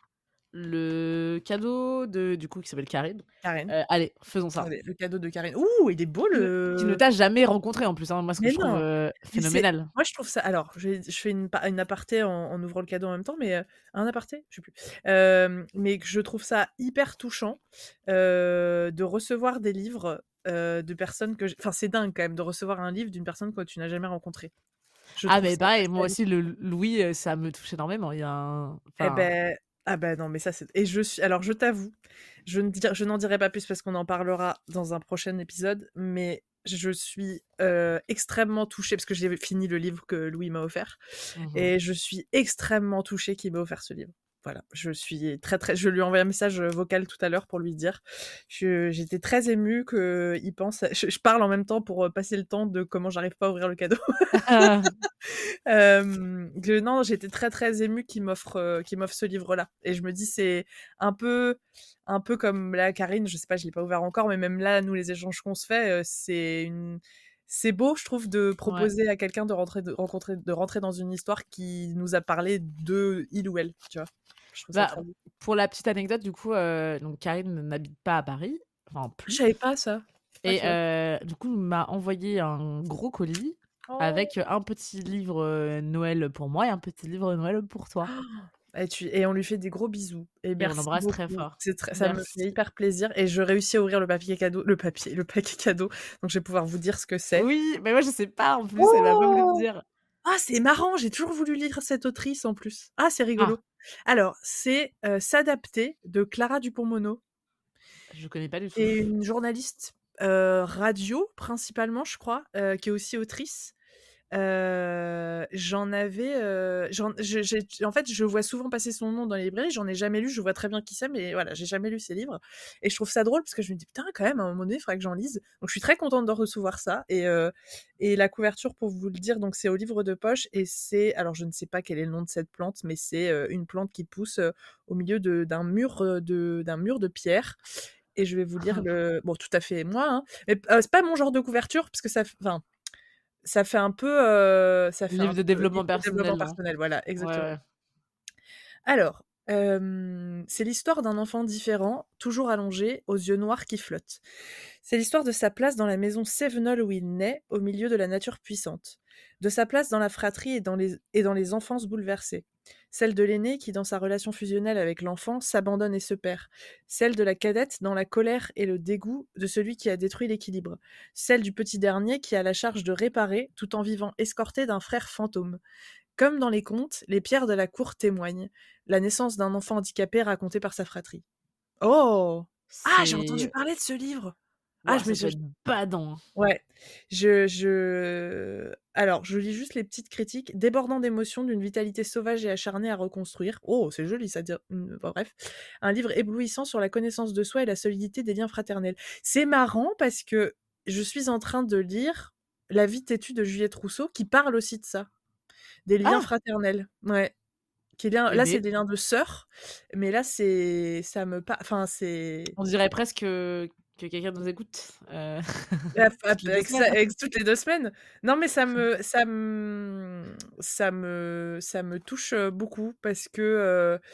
Le cadeau de du coup, qui s'appelle Karine. Karen. Heu, allez, faisons ça. Allez, le cadeau de Karine. Ouh, il est beau Qui ne qui ne le t'a jamais rencontré en plus, hein, moi ce que mais je trouve, non, heu, mais c'est phénoménal. moi je trouve ça alors je vais je fais une pa une aparté en en ouvrant le cadeau en même temps, mais, heu, un aparté? Je sais plus. Hem, mais que je trouve ça hyper touchant, heu, de recevoir des livres, heu, de personnes que j enfin c'est dingue quand même de recevoir un livre d'une personne que tu n'as jamais rencontrée. Je Ah trouve mais ça pareil, assez moi hallucinant. aussi le Louis, heu, ça me touche énormément. Il y a un Eh enfin, beh, ah bah, non mais ça c'est et je suis alors je t'avoue, je ne dir je n'en dirai pas plus parce qu'on en parlera dans un prochain épisode, mais je suis, heu, extrêmement touchée parce que j'ai fini le livre que Louis m'a offert mmh mh. et je suis extrêmement touchée qu'il m'ait offert ce livre. Voilà, je suis très, très je lui ai envoyé un message, heu, vocal tout à l'heure pour lui dire. Je j'étais très émue qu'il pense je je parle en même temps pour, heu, passer le temps de comment j'arrive pas à ouvrir le cadeau. Hem, que non, j'étais très, très émue qu'il m'offre, heu, qu'il m'offre ce livre-là et je me dis: «C'est un peu un peu comme là, Karine», je sais pas, je l'ai pas ouvert encore, mais même là, nous, les échanges qu'on se fait, heu, c'est une c'est beau, je trouve, de Ouais. proposer à quelqu'un de rentrer de rencontrer de rentrer dans une histoire qui nous a parlé de il ou elle, tu vois? Je trouve ça Bah, très beau. pour la petite anecdote du coup, heu, donc Karine n'habite pas à Paris, enfin Je plus savais pas ça. et OK. heu, du coup, il m'a envoyé un gros colis Oh! avec, un petit livre, heu, Noël pour moi et un petit livre Noël pour toi Et tu et on lui fait des gros bisous et et on merci l'embrasse très beaucoup. fort. C'est très ça me fait Merci. hyper plaisir et je réussis à ouvrir le papier cadeau le papier, le paquet cadeau, donc je vais pouvoir vous dire ce que c'est. Oui, mais moi je sais pas en plus, elle m'a pas voulu me Oh! dire. Ah, c'est marrant, j'ai toujours voulu lire cette autrice en plus. Ah, c'est Ah, rigolo. Alors, c'est, heu, «S'adapter» de Clara Dupont-Moreau. je connais pas du tout. C'est une journaliste, heu, radio principalement, je crois, heu, qui est aussi autrice. Heu, j'en avais, heu, j'en je j'ai en fait, je vois souvent passer son nom dans les librairies, j'en ai jamais lu, je vois très bien qui c'est, mais voilà, j'ai jamais lu ses livres et je trouve ça drôle parce que je me dis: «Putain, quand même, à un moment donné, il faudrait que j'en lise». Donc je suis très contente de recevoir ça et heu et la couverture, pour vous le dire, donc c'est au livre de poche et c'est alors je ne sais pas quel est le nom de cette plante, mais c'est, heu, une plante qui pousse, heu, au milieu de d'un mur, heu, de d'un mur de pierre et je vais vous lire le bon, tout à fait moi, hein, mais heu, c'est pas mon genre de couverture parce que ça f enfin ça fait un peu, heu, ça fait Livre un de peu développement livre de développement personnel, non? personnel, voilà, Ouais, exactement. ouais. Alors, hem, c'est l'histoire d'un enfant différent, toujours allongé, aux yeux noirs qui flottent. C'est l'histoire de sa place dans la maison Sévenol où il naît, au milieu de la nature puissante. De sa place dans la fratrie et dans les et dans les enfances bouleversées. Celle de l'aîné qui, dans sa relation fusionnelle avec l'enfant, s'abandonne et se perd. Celle de la cadette dans la colère et le dégoût de celui qui a détruit l'équilibre. Celle du petit dernier qui a la charge de réparer tout en vivant escorté d'un frère fantôme. Comme dans les contes, les pierres de la cour témoignent. La naissance d'un enfant handicapé raconté par sa fratrie. Oh! Ah, j'ai entendu C'est parler de ce livre! Ah, Waouh, je me ça je doit être badant, hein. ouais, je je alors, je lis juste les petites critiques. Débordant d'émotions, d'une vitalité sauvage et acharnée à reconstruire. Oh, c'est joli ça, dire mmh, enfin bref. Un livre éblouissant sur la connaissance de soi et la solidité des liens fraternels. C'est marrant parce que je suis en train de lire La vie têtue de Juliette Rousseau qui parle aussi de ça, des liens Ah! fraternels. Ouais, qui est liens Eh là, c'est beh, des liens de sœurs, mais là, c'est ça me pa enfin, c'est on dirait presque, heu, que quelqu'un nous écoute, heu, Hop, hop, toutes les deux avec ça semaines. avec toutes les deux semaines. Non, mais ça me ça me ça me ça me touche, heu, beaucoup parce que, heu,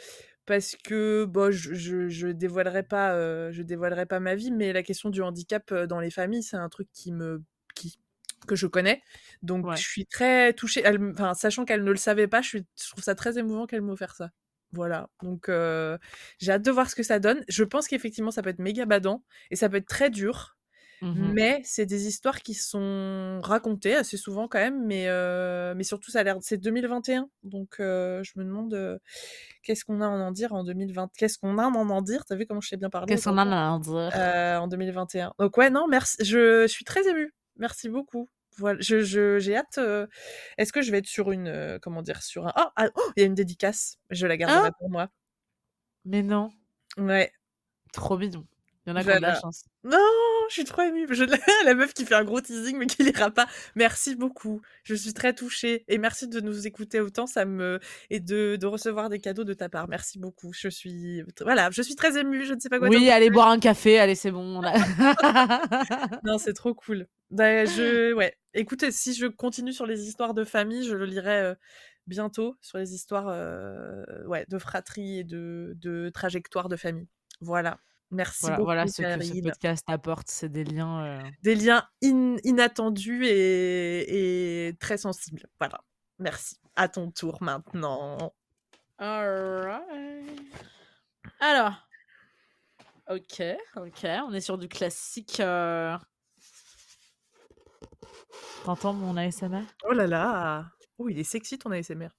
parce que, bah, je je je dévoilerai pas, heu, je dévoilerai pas ma vie, mais la question du handicap, heu, dans les familles, c'est un truc qui me qui que je connais. Donc je Ouais. suis très touchée. Elle m enfin, sachant qu'elle ne le savait pas, je suis je trouve ça très émouvant qu'elle m'ait offert ça. Voilà, donc heu, j'ai hâte de voir ce que ça donne. Je pense qu'effectivement, ça peut être méga badant et ça peut être très dur, Mmh mh. mais c'est des histoires qui sont racontées assez souvent quand même, mais heu, mais surtout ça a l'air c'est deux mille vingt et un, donc heu, je me demande, heu, qu'est-ce qu'on a à en dire en deux mille vingt qu'est-ce qu'on a à en dire? Tu as vu comment je sais bien parler Qu'est-ce qu'on en aujourd'hui? a à dire? Heu, en deux mille vingt et un. Donc ouais, non, merci, je suis très émue. Merci beaucoup. Voil je je j'ai hâte, heu est-ce que je vais être sur une, heu, comment dire? Sur un oh! Ah oh! Il y a une dédicace, je la Hein? garderai pour moi. Mais non, Ouais, trop mignon. Il y en a qui ont de la voilà. chance. Non! Je suis trop émue. Je la la meuf qui fait un gros teasing, mais qui lira pas. Merci beaucoup. Je suis très touchée et merci de nous écouter autant, ça me et de de recevoir des cadeaux de ta part. Merci beaucoup. Je suis t voilà, je suis très émue, je ne sais pas quoi dire Oui, de allez plus. boire un café, allez, c'est bon, on a Non, c'est trop cool. Bah, je ouais, écoute, si je continue sur les histoires de famille, je le lirai, heu, bientôt sur les histoires, heu, ouais, de fratrie et de de trajectoire de famille. Voilà. Merci Voilà, voilà beaucoup ce que ce Karine. podcast apporte, c'est des liens, heu Des liens in inattendus et et très sensibles. Voilà. Merci. À ton tour maintenant. alright. Alors, OK, OK, on est sur du classique, heu tu entends mon A S M R? Oh là là! Oh, il est sexy ton A S M R.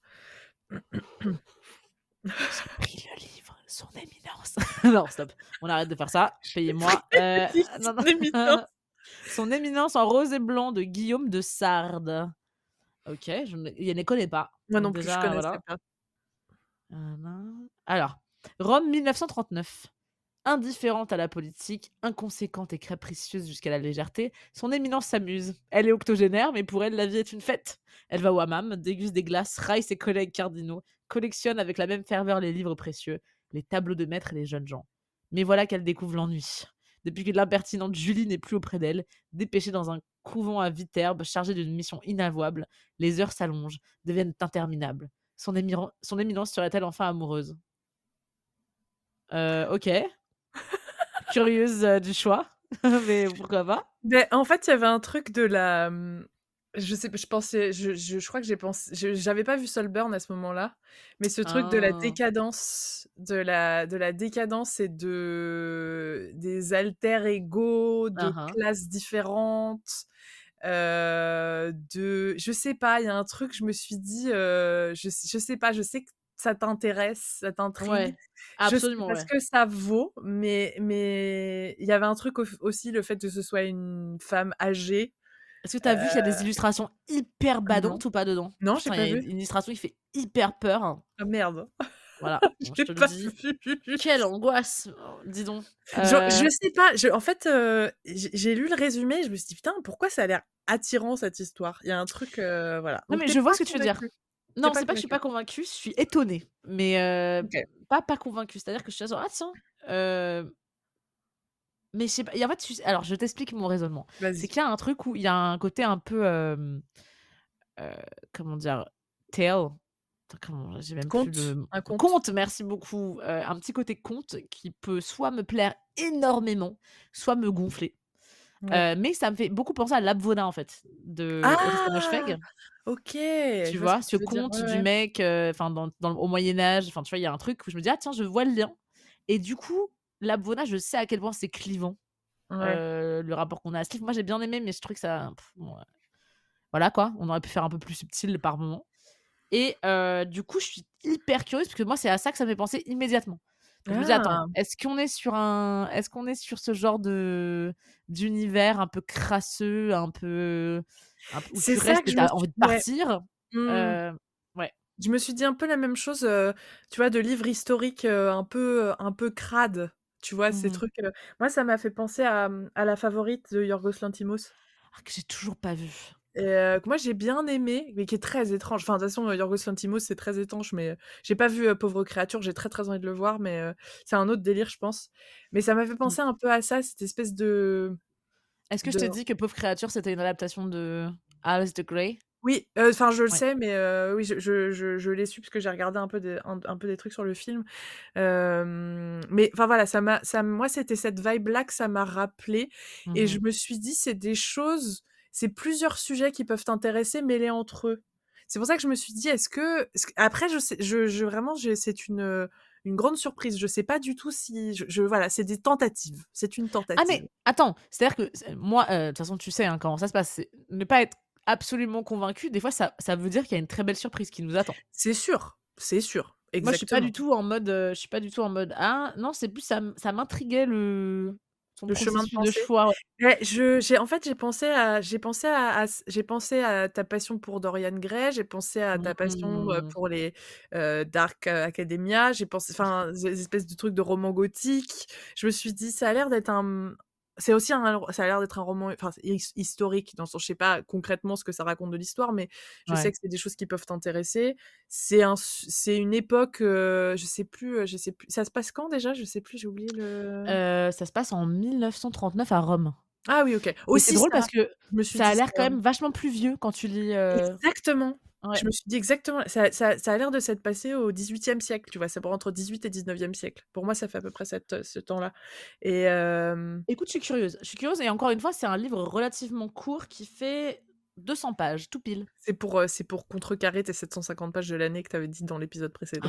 J'ai pris le livre, son éminence. Non, stop, on arrête de faire ça, payez-moi. Heu, non, non. Son éminence. Son éminence en rose et blanc de Guillaume de Sade. OK, je ne je ne connais pas. Moi Donc non plus, je déjà, connaissais voilà. pas. Nin alors, Rome mille neuf cent trente-neuf. Indifférente à la politique, inconséquente et capricieuse jusqu'à la légèreté, son éminence s'amuse. Elle est octogénaire, mais pour elle, la vie est une fête. Elle va au hammam, déguste des glaces, raille ses collègues cardinaux, collectionne avec la même ferveur les livres précieux, les tableaux de maître et les jeunes gens. Mais voilà qu'elle découvre l'ennui. Depuis que l'impertinente Julie n'est plus auprès d'elle, dépêchée dans un couvent à Viterbe, chargée d'une mission inavouable, les heures s'allongent, deviennent interminables. Son, émiren- son éminence serait-elle enfin amoureuse? Euh, ok. Curieuse, heu, du choix, mais pourquoi pas? Beh, en fait, il y avait un truc de la, mmh, je sais p je pensais je je je crois que j'ai pensé je j'avais pas vu Saltburn à ce moment-là, mais ce truc de la Ah. décadence, de la de la décadence et de des alter ego de Hein, hein. classes différentes, heu, de je sais pas, il y a un truc, je me suis dit, heu, je s je sais pas, je sais que ça t'intéresse, ça t'intrigue. Ouais, Je sais absolument, pas ce ouais. que ça vaut, mais mais il y avait un truc au aussi, le fait que ce soit une femme âgée, Est-ce que tu heu as vu qu'il y a des illustrations hyper non. badantes ou pas dedans? Non, j'ai Putain, il y pas a une vu. une illustration qui fait hyper peur, hein. Ah merde, Voilà, je bon, je l'ai te le pas dis. vu. Quelle angoisse! Oh, dis donc. Je Heu, je sais pas, je en fait, heu, j'ai j'ai lu le résumé, je me suis dit: «Putain, pourquoi ça a l'air attirant cette histoire?» Il y a un truc, heu, voilà. non, Donc mais tu es je vois pas ce que tu veux dire. convaincue? Tu es Non, pas c'est pas que je suis convaincue? pas convaincue, je suis étonnée, mais heu, OK, pas pas convaincue. C'est-à-dire que je suis là genre: «Ah tiens», heu, mais je sais pas et en fait, tu sais alors je t'explique mon raisonnement. C'est vas-y. qu'il y a un truc où il y a un côté un peu, hem, heu, comment dire? Tale. Attends, comment j'ai même plus Conte, le un conte? conte, merci beaucoup, heu, un petit côté conte qui peut soit me plaire énormément, soit me gonfler, Ouais. heu, mais ça me fait beaucoup penser à L'Abvona, en fait, de Orista Ah! Moshfegh, OK, je tu vois ce vois? que Ce tu veux dire. conte Ouais, du ouais. mec, heu, enfin dans dans au Moyen Âge, enfin tu vois, il y a un truc où je me dis: «Ah tiens, je vois le lien» et du coup, L'Abvona, je sais à quel point c'est clivant, Ouais. heu, le rapport qu'on a à ce livre. Moi, j'ai bien aimé, mais je trouvais que ça, pff, bon, heu, voilà quoi, on aurait pu faire un peu plus subtil par moment. Et heu, du coup, je suis hyper curieuse parce que moi, c'est à ça que ça me fait penser immédiatement. Donc je me dis: «Attends, Ah! est-ce qu'on est sur un est-ce qu'on est sur ce genre de d'univers un peu crasseux, un peu un peu où C'est tu ça restes que et je tu me as suis envie de ouais. partir?» Mmh. heu, ouais. Je me suis dit un peu la même chose, heu, tu vois, de livres historiques, heu, un peu, heu, un peu crades, tu vois? Mmh Ces mh. trucs, heu moi, ça m'a fait penser à, mmh, à La Favorite de Yorgos Lanthimos Ah que j'ai toujours pas vu. et heu, que moi j'ai bien aimé, mais qui est très étrange. Enfin, de toute façon, heu, Yorgos Lanthimos, c'est très étanche, mais heu, j'ai pas vu, heu, Pauvres créatures, j'ai très, très envie de le voir, mais heu, c'est un autre délire, je pense. Mais ça m'a fait Mmh. penser un peu à ça, cette espèce de Est-ce que je de t'ai dit que Pauvres créatures, c'était une adaptation de Alice de Grey? Oui, heu, enfin, je le Ouais. sais, mais heu, oui, je je je je l'ai su parce que j'ai regardé un peu des un un peu des trucs sur le film. Hem, mais enfin, voilà, ça m'a ça moi, c'était cette vibe-là que ça m'a rappelé et Mmh je mh. me suis dit: «C'est des choses, c'est plusieurs sujets qui peuvent t'intéresser mêlés entre eux». C'est pour ça que je me suis dit: «Est-ce que» parce qu'après je sais je je vraiment, j'ai c'est une, heu, une grande surprise. Je sais pas du tout si je je voilà, c'est des tentatives. C'est une Ah tentative. mais attends, c'est-à-dire que c'est moi, heu, de toute façon, tu sais, hein, comment ça se passe, c'est ne pas être absolument convaincu, des fois, ça ça veut dire qu'il y a une très belle surprise qui nous attend. C'est sûr, c'est sûr, Moi, je suis pas exactement. du tout en mode, heu, je suis pas du tout en mode: «Ah!» non, c'est plus ça m ça m'intriguait le son Le chemin de processus de pensée. choix, ouais. Ouais, je j'ai en fait, j'ai pensé à j'ai pensé à à c j'ai pensé à ta passion pour Dorian Gray, j'ai pensé à ta passion, heu, Mmh. pour les, heu, Dark Academia, j'ai pensé enfin, des espèces de trucs de romans gothiques. Je me suis dit: «Ça a l'air d'être un, mmh» c'est aussi un ça a l'air d'être un roman, enfin, his historique dans le sens je sais pas concrètement ce que ça raconte de l'histoire, mais je sais Ouais. que c'est des choses qui peuvent t'intéresser. C'est un s c'est une époque, heu, je sais plus, heu, je sais plus ça se passe quand déjà? Je sais plus, j'ai oublié le Heu, ça se passe en mille neuf cent trente-neuf à Rome Ah oui, OK. et c'est Aussi drôle ça, parce que je me suis ça a dit l'air ça. quand même vachement plus vieux quand tu lis, heu Exactement! ouais. Je me suis dit exactement ça ça ça a l'air de s'être passé au dix-huitième siècle, tu vois? C'est pour entre dix-huit et dix-neuvième siècle. Pour moi, ça fait à peu près cette ce temps-là et hem Écoute, je suis curieuse. Je suis curieuse et encore une fois, c'est un livre relativement court qui fait deux cents pages, tout pile. c'est pour, heu, c'est pour contrecarrer tes sept cent cinquante pages de l'année que tu avais dit dans l'épisode précédent.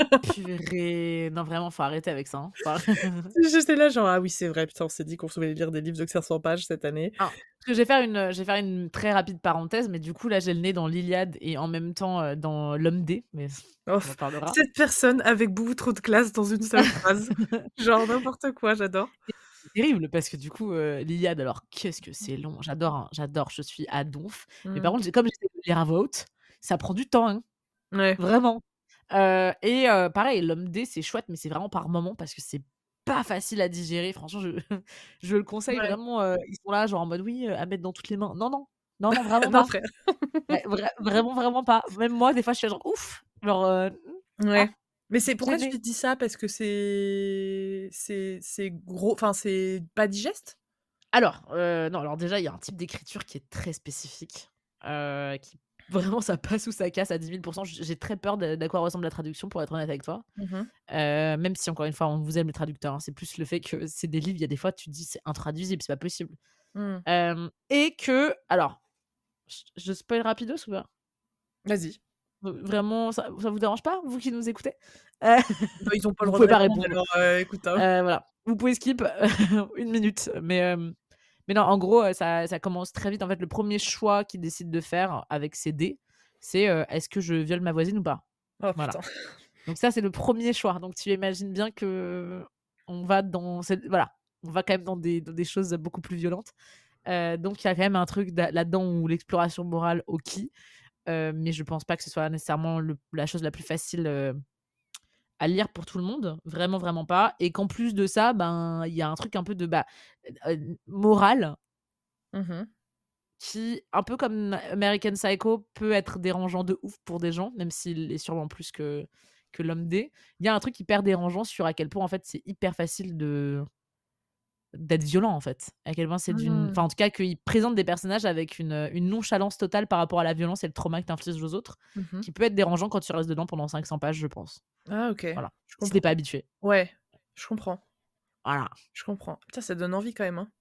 Purée! Non, vraiment, faut arrêter avec ça, hein. Faut ar J'étais là genre: «Ah oui, c'est vrai, putain, on s'est dit qu'on devait lire des livres de cinq cents pages cette année». Non, parce que je vais faire une, heu, je vais faire une très rapide parenthèse, mais du coup, là, j'ai le nez dans l'Iliade et en même temps, heu, dans l'Homme D, mais on en parlera. Cette personne avec beaucoup trop de classe dans une seule phrase. Genre n'importe quoi, j'adore. C'est terrible parce que du coup, heu, l'Iliade, alors qu'est-ce que c'est long. J'adore, hein, j'adore, je suis à donf. Mais par Mmh. contre, j'ai comme j'essaie de lire à voix haute, ça prend du temps, hein, Ouais. vraiment. Heu et heu, pareil, l'Homme D, c'est chouette, mais c'est vraiment par moments parce que c'est pas facile à digérer. Franchement, je je le conseille Ouais. vraiment, heu, ils sont là, genre en mode: «Oui, heu, à mettre dans toutes les mains». Non, non, non, non, vraiment Non pas. frère. Ouais, vra vraiment, vraiment pas. Même moi, des fois, je suis là genre: «Ouf!» genre, heu, mmh, ah, Ouais. Mais c'est pourquoi tu gênée. dis ça? Parce que c'est c'est c'est gros, enfin, c'est pas digeste? Alors, heu, non, alors déjà, il y a un type d'écriture qui est très spécifique, heu, qui vraiment ça passe ou ça casse à dix mille. J j'ai très peur de d'à quoi ressemble la traduction pour être honnête avec toi. Mmh mh. Heu, même si encore une fois, on vous aime les traducteurs, hein, c'est plus le fait que c'est des livres, il y a des fois tu te dis: «C'est intraduisible, c'est pas possible». Mmh. Hem et que alors, je je spoil rapidos ou pas? Vas-y. V vraiment, ça ça vous dérange pas, vous qui nous écoutez? Heu, Bah, ils ont pas le vous droit de pouvez pas répondre répondre. alors, heu, écoute, hein. Heu, voilà, vous pouvez skip une minute, mais hem, mais non, en gros, heu, ça ça commence très vite. En fait, le premier choix qu'ils décident de faire avec ces dés, c'est, heu: «Est-ce que je viole ma voisine ou pas?» Oh voilà. putain. Donc ça, c'est le premier choix. Donc tu imagines bien qu'on va dans cette voilà, on va quand même dans des dans des choses beaucoup plus violentes. Heu, donc il y a quand même un truc da là-dedans où l'exploration morale, OK, heu, mais je pense pas que ce soit nécessairement le la chose la plus facile, heu, à lire pour tout le monde, vraiment, vraiment pas et qu'en plus de ça, ben, il y a un truc un peu de, bah, heu, moral Mmh mh. qui, un peu comme American Psycho, peut être dérangeant de ouf pour des gens, même s'il est sûrement plus que que l'Homme D. Il y a un truc hyper dérangeant sur à quel point, en fait, c'est hyper facile de d'être violent, en fait. À quel point c'est d'une Mmh. enfin, en tout cas, qu'il présente des personnages avec une, heu, une nonchalance totale par rapport à la violence et le trauma que tu infliges aux autres, Mmh mh. qui peut être dérangeant quand tu restes dedans pendant cinq cents pages, je pense. Ah OK, Voilà, je si tu es comprends. pas habitué. Ouais, je comprends, Voilà. je comprends. Putain, ça donne envie quand même, hein.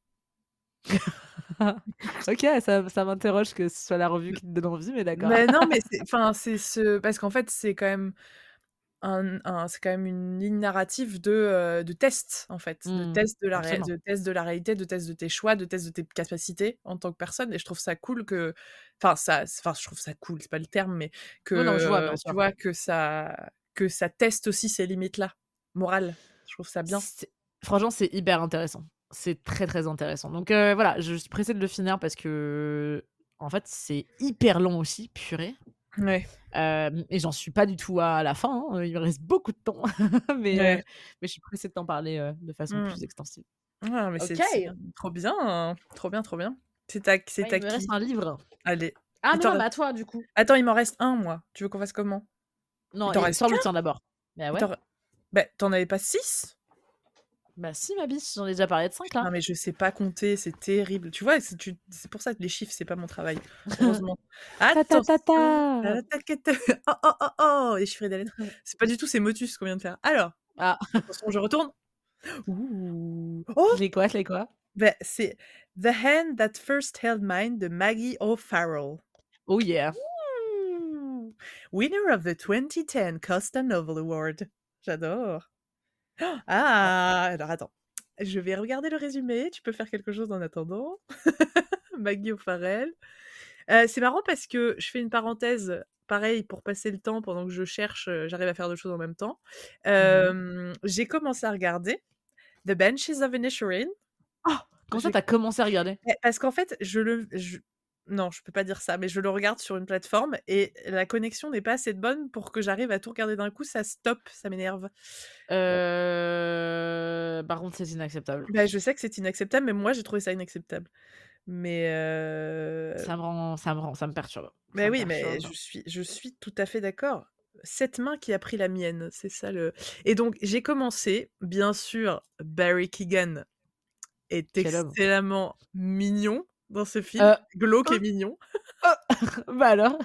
OK, ça ça m'interroge que ce soit la revue qui te donne envie, mais d'accord. Mais non, mais c'est enfin, c'est ce parce qu'en fait, c'est quand même un un c'est quand même une ligne narrative de, heu, de test, en fait, de Mmh, test de la ré absolument. de test de la réalité, de test de tes choix, de test de tes capacités en tant que personne et je trouve ça cool que enfin ça enfin je trouve ça cool, c'est pas le terme, mais que, Oui, non, je vois, heu, bien tu sûr. vois, que ça que ça teste aussi ces limites-là, morales. Je trouve ça bien. C'est franchement, c'est hyper intéressant. C'est très, très intéressant. Donc heu, voilà, je suis pressée de le finir parce que en fait, c'est hyper long aussi, purée. Ouais, Hem et j'en suis pas du tout à la fin, hein, il me reste beaucoup de temps. Mais ouais. heu, mais je suis pressée de t'en parler, heu, de façon Mmh. plus extensive. Ah mais OK. c'est c'est trop bien, hein. Trop bien, trop bien. C'est à c'est Ouais, il à me reste qui? un livre. Allez, Ah il mais t'en non, mais reste à toi, du coup. attends, il m'en reste un moi. Tu veux qu'on fasse comment? Il Non t'en et reste sors le qu'un? tien d'abord. Bah Il ouais. t'en re bah, tu en avais pas six? Bah si, ma biche, j'en ai déjà parlé de cinq Non, là. mais je sais pas compter, c'est terrible. Tu vois? C'est tu c'est pour ça que les chiffres, c'est pas mon travail, heureusement. Ta ta ta ta! Attention, ta-ta-ta-ta oh, oh, oh, oh! Les chiffres et des lettres. C'est pas du tout, c'est Motus qu'on vient de faire. Alors, Ah, attention, je retourne. Ouh! Oh! c'est quoi, c'est quoi? Bah, c'est The Hand That First Held Mine de Maggie O'Farrell. Oh yeah! Ouh! Winner of the twenty ten Costa Novel Award. J'adore. Ouais. Ah! Alors attends, je vais regarder le résumé, tu peux faire quelque chose en attendant. Maggie O'Farrell. Heu, c'est marrant parce que je fais une parenthèse, pareil pour passer le temps pendant que je cherche, heu, j'arrive à faire deux choses en même temps. Mmh. Hem, j'ai commencé à regarder The Banshees of Inisherin. Oh! Comment ça, J'ai tu as commencé à regarder? Eh, parce qu'en fait, je le je non, je peux pas dire ça, mais je le regarde sur une plateforme et la connexion n'est pas assez bonne pour que j'arrive à tout regarder d'un coup, ça stoppe, ça m'énerve. Heu, Heu, par contre, c'est inacceptable. bah, je sais que c'est inacceptable, mais moi j'ai trouvé ça inacceptable. Mais heu, Ça me rend ça me rend ça me perturbe. bah, Ça me oui, mais perturbe. je suis je suis tout à fait d'accord. Cette main qui a pris la mienne, c'est ça le et donc j'ai commencé, bien sûr, Barry Keoghan est Quel homme. excellemment mignon dans ce film, Heu, glauque et oh, mignon. oh! Bah alors?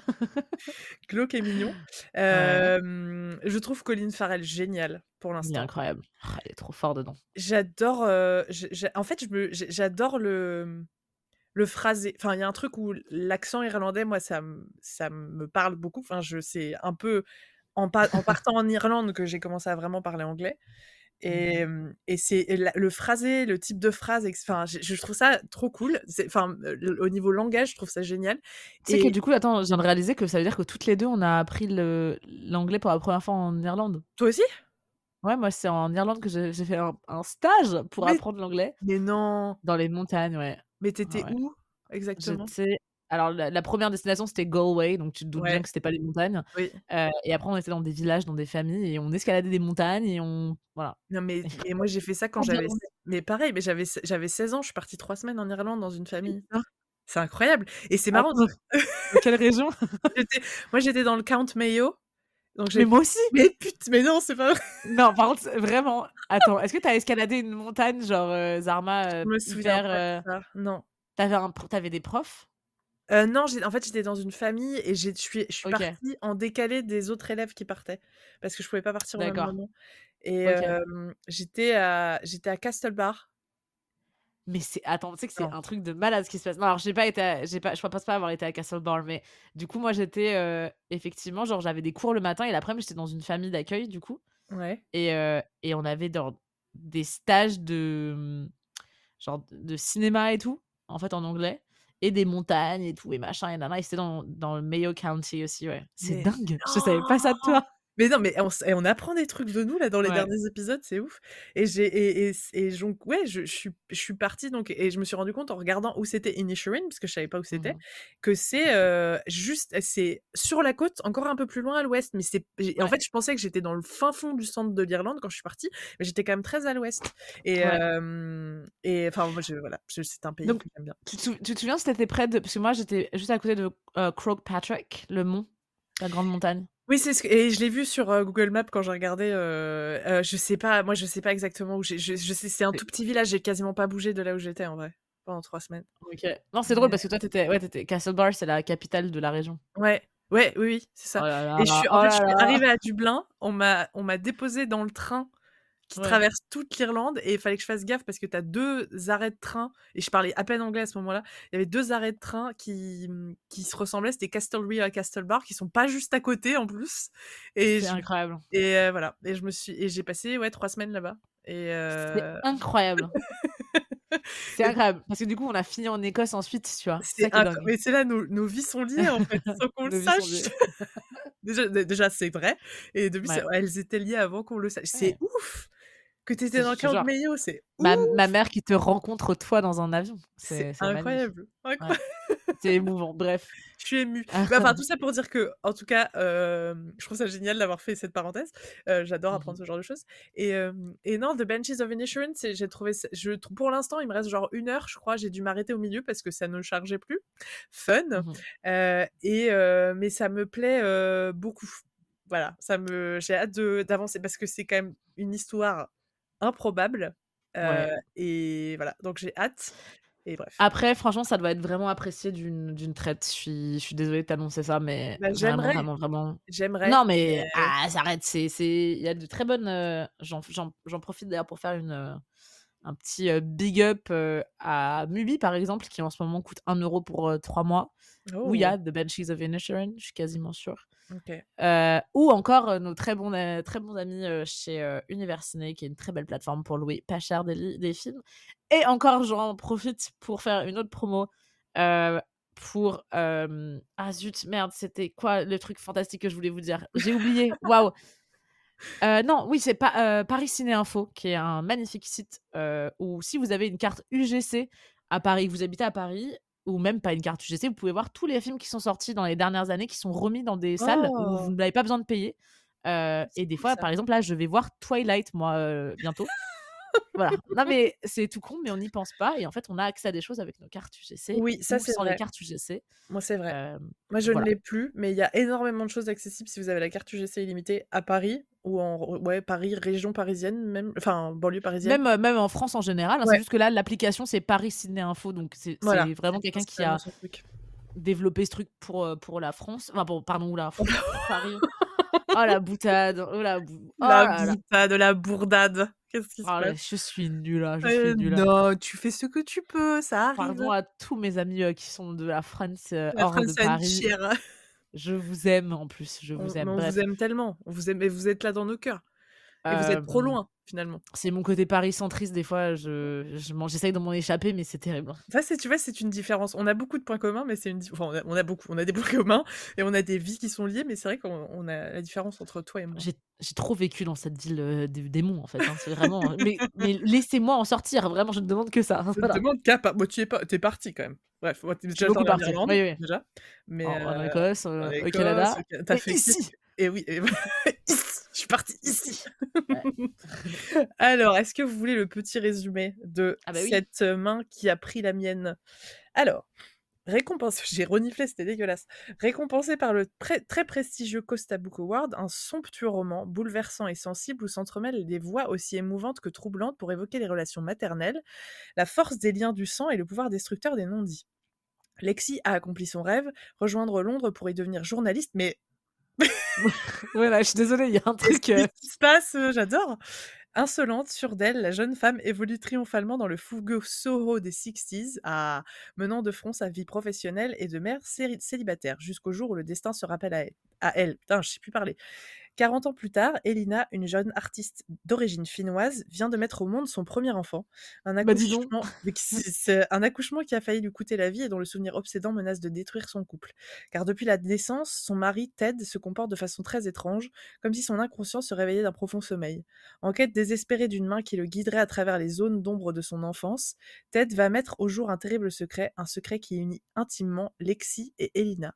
Glauque et mignon. Ouais. Hem, je trouve Colin Farrell génial pour Il est l'instant. incroyable. Ah, il est trop fort dedans. J'adore, heu, je j'ai en fait, je me j'ai j'adore le, mmh, le phrasé. Enfin, il y a un truc où l'accent irlandais, moi, ça me ça me parle beaucoup. Enfin, je c'est un peu en pa en partant en Irlande que j'ai commencé à vraiment parler anglais et Mmh. hem et c'est et la le phrasé, le type de phrase ex enfin, je je trouve ça trop cool. C'est enfin, heu, au niveau langage, je trouve ça génial Tu sais que et du coup, attends, je viens de réaliser que ça veut dire que toutes les deux, on a appris le l'anglais pour la première fois en Irlande. toi aussi? Ouais, moi, c'est en Irlande que j'ai j'ai fait un un stage pour Mais apprendre l'anglais. mais non! Dans les montagnes, ouais. Mais tu Ouais, étais ouais. où exactement? J'étais alors la la première destination, c'était Galway, donc tu te doutes bien Ouais, que c'était pas les montagnes. oui. Heu et après on était dans des villages, dans des familles et on escaladait des montagnes et on voilà. Non, mais mais moi, j'ai fait ça quand En j'avais irlandais. s mais pareil, mais j'avais s j'avais seize ans, je suis partie trois semaines en Irlande dans une C'est famille. ça. C'est incroyable et c'est marrant Attends, de quelle région? j'étais moi, j'étais dans le County Mayo, donc Mais j'ai moi aussi! mais put mais non, c'est pas vrai, Non, par contre, c'est vraiment attends, est-ce que tu as escaladé une montagne genre, heu, Zarma, je heu, me souviens hyper, pas de heu ça, non. tu avais un pro tu avais des profs? Heu, non, j'ai en fait, j'étais dans une famille et j'ai je suis je suis OK, partie en décalé des autres élèves qui partaient, parce que je pouvais pas partir au même d'accord. moment et OK. hem, j'étais à j'étais à Castlebar. Mais c'est attends, tu sais que c'est Non, un truc de malade ce qui se passe. Non, alors j'ai pas été à j'ai pas je pense pas avoir été à Castlebar, mais du coup, moi, j'étais, heu, effectivement, genre, j'avais des cours le matin et l'après-midi, j'étais dans une famille d'accueil, du coup ouais, et heu et on avait dans des stages de, mmh, genre de cinéma et tout, en fait, en anglais et des montagnes et tout et machin et nin et c'était dans dans le Mayo County aussi, ouais. C'est mais dingue! Je savais pas ça de toi. Mais non, mais on s et on apprend des trucs de nous là dans les Ouais. derniers épisodes, c'est ouf et j'ai et et c et donc ouais, je je suis je suis partie donc et je me suis rendu compte en regardant où c'était Inisherin, parce que je savais pas où c'était, Mmh. que c'est, heu, juste c'est sur la côte, encore un peu plus loin à l'ouest, mais c'est j'ai en Ouais, fait, je pensais que j'étais dans le fin fond du centre de l'Irlande quand je suis partie, mais j'étais quand même très à l'ouest et ouais. hem et enfin moi je voilà, je c'est un pays Donc que j'aime bien. tu te sou tu te souviens si tu étais près de parce que moi, j'étais juste à côté de, heu, Croagh Patrick, le mont, la grande montagne. Oui, c'est ce que et je l'ai vu sur, heu, Google Maps quand j'ai regardé, heu heu, je sais pas, moi, je sais pas exactement où j'ai je je sais c'est un C'est tout petit village, j'ai quasiment pas bougé de là où j'étais en vrai, pendant trois semaines. OK. Non, c'est drôle Mais parce que toi, tu étais ouais, tu étais Castlebar, c'est la capitale de la région. ouais, ouais, oui, oui, c'est Oh ça là et je là, suis en oh fait, je là suis là! arrivée à Dublin, on m'a on m'a déposée dans le train qui Ouais, traverse toute l'Irlande et il fallait que je fasse gaffe parce que tu as deux arrêts de train et je parlais à peine anglais à ce moment-là. Il y avait deux arrêts de train qui, mmh, qui se ressemblaient, c'était Castlereagh à Castlebar, qui sont pas juste à côté en plus et c'est je incroyable. et heu, voilà et je me suis et j'ai passé, ouais, trois semaines là-bas et C'est heu incroyable. C'est et incroyable parce que du coup, on a fini en Écosse ensuite, tu vois? C'est c'est ça qui est inc dingue. mais c'est là nos nos vies sont liées en fait, sans qu'on le Nos vies sont sache. liées. Déjà dé déjà c'est vrai et de plus c'est Ouais, elles étaient liées avant qu'on le sache. C'est ouais, ouf que tu étais c'est dans le je te camp de jure. Mayo, c'est Ma ma ouf! mère qui te rencontre toi dans un avion, C'est c'est c'est magnifique. incroyable, Ouais, incroyable. c'est émouvant, bref. Je suis émue. Mais enfin, tout ça pour dire que, en tout cas, hem, je trouve ça génial d'avoir fait cette parenthèse. Heu, j'adore Mmh apprendre mh. ce genre de choses et hem et non, The Banshees of Inisherin, c'est j'ai trouvé ça je trou pour l'instant, il me reste genre une heure, je crois. J'ai dû m'arrêter au milieu parce que ça ne chargeait plus. Fun, Mmh. heu et heu, mais ça me plaît, heu, beaucoup. Voilà, ça me j'ai hâte de d'avancer parce que c'est quand même une histoire improbable Heu Ouais. et voilà, donc j'ai hâte et bref. Après, franchement, ça doit être vraiment apprécié d'une d'une traite. Je suis je suis désolée de t'annoncer ça, mais Bah, vraiment, j'aimerais, vraiment, vraiment j'aimerais, non, mais mais ah, arrête, c'est c'est il y a de très bonnes, heu j'en j'en j'en profite d'ailleurs pour faire une, heu, un petit, heu, big up, heu, à Mubi, par exemple, qui en ce moment coûte un euro pour, heu, trois mois, où il y oh! a The Banshees of Inisherin, je suis quasiment sûre. OK. Heu, ou encore, heu, nos très bons a très bons amis, heu, chez, heu, Univerciné, qui est une très belle plateforme pour louer pas cher des li des films. Et encore, j'en profite pour faire une autre promo, heu, pour, hem ah zut, merde, c'était quoi le truc fantastique que je voulais vous dire? J'ai oublié, waouh! Heu, non, oui, c'est pas, heu, Paris Ciné Info, qui est un magnifique site, heu, où si vous avez une carte U G C à Paris, que vous habitez à Paris, ou même pas une carte U G C, vous pouvez voir tous les films qui sont sortis dans les dernières années, qui sont remis dans des salles où vous Oh! n'avez pas besoin de payer. Heu C'est et des cool fois, ça. par exemple, là, je vais voir Twilight, moi, heu, bientôt. Voilà. Non, mais c'est tout con, mais on n'y pense pas et en fait, on a accès à des choses avec nos cartes U G C Oui, ça ou c'est sans les vrai. cartes U G C. Moi, c'est vrai. Hem, Moi, je ne voilà. l'ai plus, mais il y a énormément de choses accessibles si vous avez la carte U G C illimitée à Paris ou en r ouais, Paris, région parisienne même, enfin banlieue parisienne. Même, heu, même en France en général, hein, c'est Ouais, juste que là, l'application, c'est Paris Ciné Info, donc c'est voilà, c'est c'est vraiment quelqu'un qui principalement a son truc. développé ce truc pour, heu, pour la France, enfin pour pardon, oula, pour Paris. Oh la boutade, oh la bou oh La là là. boutade, la bourdade. Qu'est-ce qui se Oh là, passe? je suis nulle, hein, je suis Heu, nulle, hein. non, tu fais ce que tu peux, ça arrive. Pardon à tous mes amis, heu, qui sont de la France, heu, La hors de France Paris. entière. Je vous aime en plus, je On vous mais aime. on vous Bref, aime tellement, on vous aime et vous êtes là dans nos cœurs et vous êtes trop hem, loin, finalement. c'est mon côté paris-centriste des fois, je je m'en j'essaye de m'en échapper, mais c'est terrible, hein. Ça, c'est tu vois, c'est une différence. On a beaucoup de points communs, mais c'est une di enfin, on a on a beaucoup, on a des points communs et on a des vies qui sont liées, mais c'est vrai qu'on on a la différence entre toi et moi. J'ai j'ai trop vécu dans cette ville, heu, des démons, en fait, hein. C'est vraiment, mais mais laissez-moi en sortir, vraiment, je ne demande que ça, Je te voilà. demande qu'à part bon, tu es pas tu es parti quand même. Bref, ouais, tu es Je suis déjà allé beaucoup en partie. Irlande, Oui, oui. déjà, mais En en heu, Écosse, en heu, au Écosse, Canada OK, tu as et fait ici! quelques et oui et ici, je suis partie ici. Ici! Ouais. Alors, est-ce que vous voulez le petit résumé de Ah bah oui. cette main qui a pris la mienne? Alors, récompensé j'ai reniflé, c'était dégueulasse. Récompensé par le pré très prestigieux Costa Book Award, un somptueux roman bouleversant et sensible où s'entremêlent des voix aussi émouvantes que troublantes pour évoquer les relations maternelles, la force des liens du sang et le pouvoir destructeur des non-dits. Lexi a accompli son rêve, rejoindre Londres pour y devenir journaliste, mais Ouais, là, je suis désolée, il y a un qu'est-ce truc, heu qui se passe? Heu, j'adore! Insolente, sûre d'elle, la jeune femme évolue triomphalement dans le fougueux Soho des sixties, ah, menant de front sa vie professionnelle et de mère séri célibataire, jusqu'au jour où le destin se rappelle à elle à elle. Putain, je sais plus parler. quarante ans plus tard, Elina, une jeune artiste d'origine finnoise, vient de mettre au monde son premier enfant. Un bah, dis donc. accouchement mais qui c'est c'est un accouchement qui a failli lui coûter la vie et dont le souvenir obsédant menace de détruire son couple. Car depuis la naissance, son mari, Ted, se comporte de façon très étrange, comme si son inconscient se réveillait d'un profond sommeil. En quête désespérée d'une main qui le guiderait à travers les zones d'ombre de son enfance, Ted va mettre au jour un terrible secret, un secret qui unit intimement Lexi et Elina.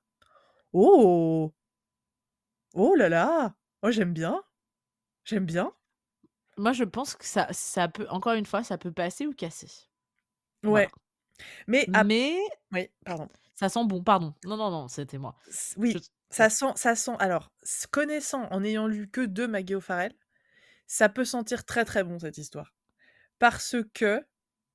Oh! Oh là là! Oh, j'aime bien, j'aime bien. Moi, je pense que ça ça peut encore une fois, ça peut passer ou casser. Voilà. Ouais, mais ap Mais oui, pardon. ça sent bon, pardon. Non, non, non, c'était moi. S Je oui, ouais. ça sent ça sent alors, s connaissant, en ayant lu que deux Maggie O'Farrell, ça peut sentir très, très bon cette histoire. Parce que,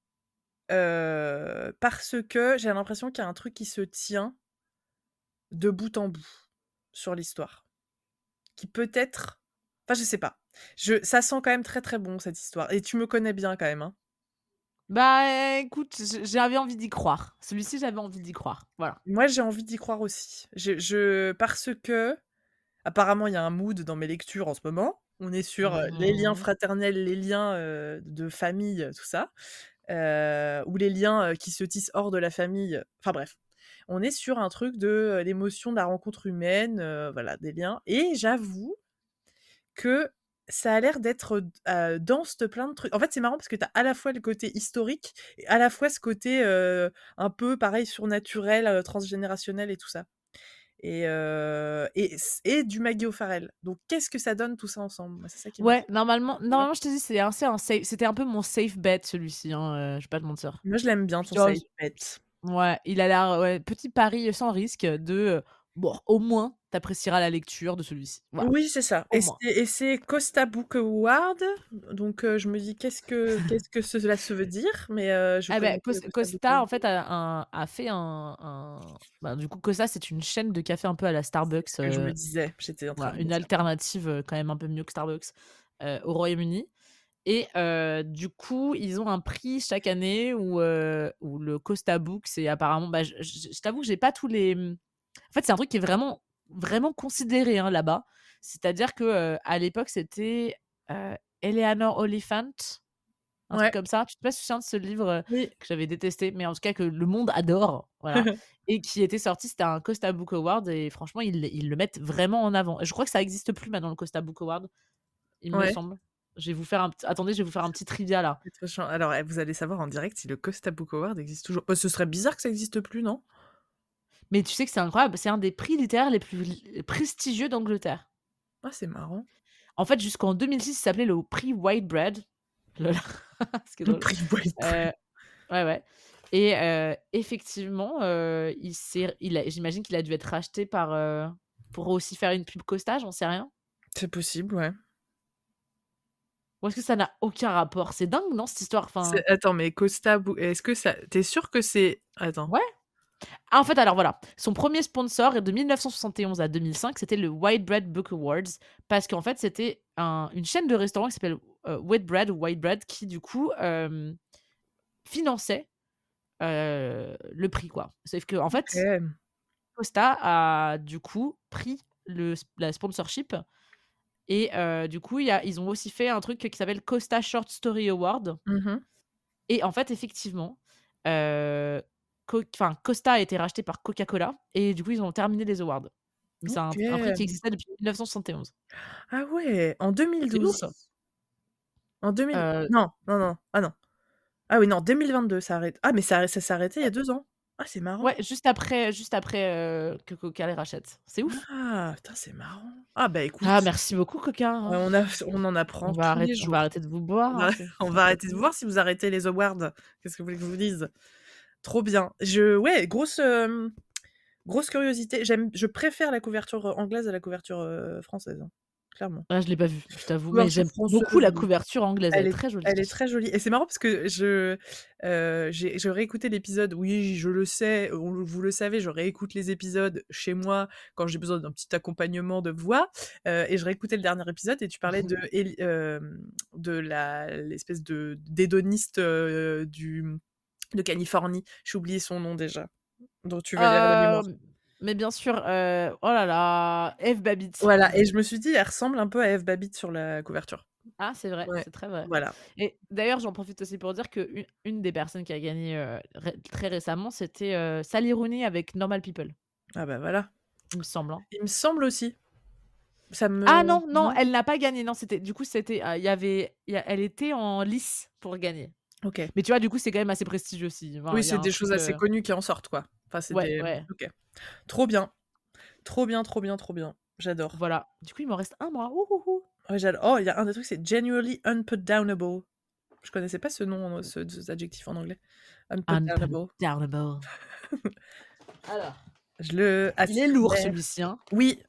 heu, parce que j'ai l'impression qu'il y a un truc qui se tient de bout en bout sur l'histoire. Qui peut-être enfin je sais pas. Je ça sent quand même très, très bon cette histoire et tu me connais bien quand même, hein? Bah, écoute, j j'avais envie d'y croire. Celui-ci, j'avais envie d'y croire. Voilà. Moi j'ai envie d'y croire aussi. Je je parce que apparemment, il y a un mood dans mes lectures en ce moment. On est sur, heu, les liens Mmh. fraternels, les liens, heu, de famille, heu, tout ça, heu, ou les liens, heu, qui se tissent hors de la famille, enfin bref. On est sur un truc de, heu, l'émotion de la rencontre humaine, heu, voilà, des liens et j'avoue que ça a l'air d'être d heu, dense de plein de trucs. En fait, c'est marrant parce que tu as à la fois le côté historique et à la fois ce côté, heu, un peu pareil surnaturel, heu, transgénérationnel et tout ça. Et heu et s et du Maggie O'Farrell. Donc qu'est-ce que ça donne tout ça ensemble? Moi, c'est ça qui Ouais, m'intrigue, normalement tu vois? normalement, je te dis, c'est un c'est un safe c'était un peu mon safe bet celui-ci, hein, heu, je vais pas te mentir. Moi, je l'aime bien Je ton dis: «Oh safe s» bet. ouais, il a l'air ouais, petit pari sans risque de, heu, bon, au moins apprécieras la lecture de celui-ci. Voilà, Oui, c'est ça au et c'est moins. et c'est Costa Book Award, donc heu, je me dis: «Qu'est-ce que qu'est-ce que cela se veut dire?» mais heu, je Ah bah, connais que Cos Costa Book Costa, Award. en fait, a un a fait un un bah, du coup, Costa, c'est une chaîne de café un peu à la C'est Starbucks, ce que je heu, me disais, j'étais en train voilà, de me une dire. alternative, heu, quand même un peu mieux que Starbucks, heu, au Royaume-Uni et heu, du coup, ils ont un prix chaque année où, heu, où le Costa Book, c'est apparemment bah, je je je t'avoue que j'ai pas tous les, mmh en fait, c'est un truc qui est vraiment, vraiment considéré, hein, là-bas. C'est-à-dire que, heu, à l'époque, c'était, heu, Eleanor Oliphant, un truc Ouais, comme ça. Je sais pas si tu te souviens de ce livre, heu, oui. que j'avais détesté, mais en tout cas que le monde adore, voilà et qui était sorti, c'était un Costa Book Award et franchement, ils ils le mettent vraiment en avant. Je crois que ça existe plus maintenant le Costa Book Award, il me Ouais. semble. Je vais vous faire un petit attendez, je vais vous faire un petit trivia là. C'est trop chiant. Alors, eh, vous allez savoir en direct si le Costa Book Award existe toujours. Bah, ce serait bizarre que ça existe plus, non? Mais tu sais que c'est incroyable, c'est un des prix littéraires les plus l prestigieux d'Angleterre. Ah, c'est marrant. En fait, jusqu'en deux mille six, il s'appelait le prix Whitebread. Lol, ce qui est Le drôle. prix Whitebread. Heu, ouais, ouais et heu, effectivement, heu, il s'est il a j'imagine qu'il a dû être racheté par, heu, pour aussi faire une pub Costa, j'en sais rien. C'est possible, ouais. Ou est-ce que ça n'a aucun rapport? C'est dingue, non, cette histoire? C'est Enfin, attends, mais Costa Boo est-ce que ça tu es sûr que c'est attends. ouais. Ah, en fait, alors voilà, son premier sponsor est de mille neuf cent soixante et onze à deux mille cinq, c'était le Whitebread Book Awards parce qu'en fait, c'était un une chaîne de restaurants qui s'appelle, heu, Whitbread ou Whitebread qui du coup, hem, finançait, heu, le prix, quoi. Sauf qu'en fait, OK. Costa a du coup pris le s la sponsorship et heu, du coup, il y a ils ont aussi fait un truc qui s'appelle Costa Short Story Award Mmh mh. et en fait, effectivement, heu, Co enfin, Costa a été racheté par Coca-Cola et du coup, ils ont terminé les awards. Mais c'est un un prix qui OK. existait depuis mille neuf cent soixante et onze. Ah ouais, en C'est ouf! deux mille douze? En deux mille Heu, non, non, non. Ah non. Ah oui, non, deux mille vingt-deux ça arrête. Ah mais ça ça s'est arrêté il y a ouais, deux ans? Ah, c'est marrant. ouais, juste après juste après, heu, que Coca les rachète. C'est ouf! Ah, putain, c'est marrant. Ah bah écoute, Ah merci beaucoup Coca, heu, hein. on a on en apprend On va tous les arrêter on va jours. arrêter de vous boire, On hein, va c'est on ça va fait arrêter de plaisir. voir si vous arrêtez les awards. Qu'est-ce que vous voulez que je vous dise? Trop bien. Je ouais, grosse, hem, grosse curiosité. J'aime je préfère la couverture, heu, anglaise à la couverture, heu, française, hein, clairement. Ah, je l'ai pas vu, je t'avoue, mais Couverture j'aime beaucoup française, la oui. couverture anglaise, elle Elle est est très jolie. elle est très jolie et c'est marrant parce que je, heu, j'ai je réécoutais l'épisode oui, je le sais, on le vous le savez, je réécoute les épisodes chez moi quand j'ai besoin d'un petit accompagnement de voix, heu et je réécoutais le dernier épisode et tu parlais de Éli hem, de la l'espèce de d'hédoniste, heu, du de Californie. J'ai oublié son nom déjà, donc tu vas lire la mémoire. Hem, mais bien sûr, heu, oh là là, Eve Babbitt. Voilà et je me suis dit: «Elle ressemble un peu à Eve Babbitt sur la couverture». Ah, c'est vrai, Ouais, c'est très vrai voilà. et d'ailleurs, j'en profite aussi pour dire qu'une une des personnes qui a gagné, heu, ré très récemment, c'était, heu, Sally Rooney avec Normal People, Ah bah, voilà. il me semble, hein. Il me semble aussi. Ça me Ah non, non, non? elle n'a pas gagné, non, c'était du coup, c'était, heu, il y avait il y a elle était en lice pour gagner. OK. Mais tu vois, du coup, c'est quand même assez prestigieux aussi. Enfin, Oui, il y a c'est un des choses truc, assez heu connues qui en sortent, quoi. Enfin, c'est ouais, des ouais, OK. Trop bien. Trop bien, trop bien, trop bien. J'adore. voilà. Du coup, il m'en reste un moi. Ouh, ouh, ouh. Ouais, j'ado oh, il y a un des trucs, c'est genuinely unputdownable. Je connaissais pas ce nom, ce cet adjectif en anglais. Unputdownable. Unputdownable. Alors, Je le il est lourd aspire. celui-ci, hein. Oui.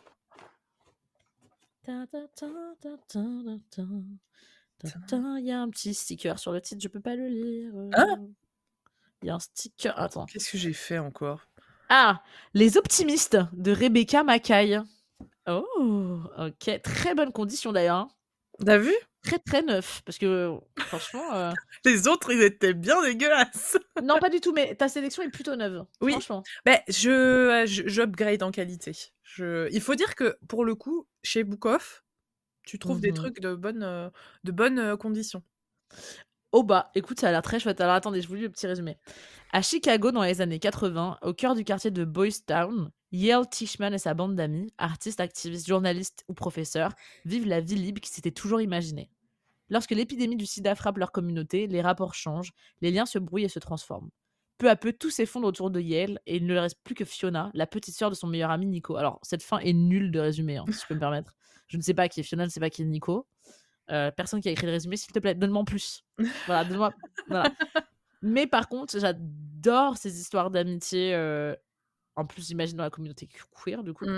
Ta ta ta ta ta ta ta ta ta. Il y a un petit sticker sur le titre, je peux pas le lire, Hein? heu. Il y a un sticker attends. Qu'est-ce que j'ai fait encore? Ah! Les optimistes de Rebecca Makkai. Oh! OK, très bonne condition d'ailleurs, hein. Tu as vu? Très, très neuf parce que franchement, heu Les autres, ils étaient bien dégueulasses. non pas du tout, mais ta sélection est plutôt neuve, Oui. franchement. Beh, je je j'upgrade en qualité. Je il faut dire que, pour le coup, chez Book Off, tu trouves Mmh des mh. trucs de bonnes, heu, de bonnes, heu, conditions. Oh bah, écoute, ça a l'air très chouette. Alors attendez, je vous lis le petit résumé. À Chicago, dans les années quatre-vingts, au cœur du quartier de Boys Town, Yael Tishman et sa bande d'amis, artistes, activistes, journalistes ou professeurs, vivent la vie libre qu'ils s'étaient toujours imaginée. Lorsque l'épidémie du sida frappe leur communauté, les rapports changent, les liens se brouillent et se transforment. Peu à peu, tout s'effondre autour de Yael et il ne reste plus que Fiona, la petite sœur de son meilleur ami Nico. Alors, cette fin est nulle de résumé, hein, si je peux me permettre. Je ne sais pas qui est Fiona, je ne sais pas qui est Nico. Heu, personne qui a écrit le résumé, s'il te plaît, donne-moi en plus. Voilà, donne-moi voilà. Mais par contre, j'adore ces histoires d'amitié, heu, en plus, j'imagine dans la communauté q queer, du coup. Mmh.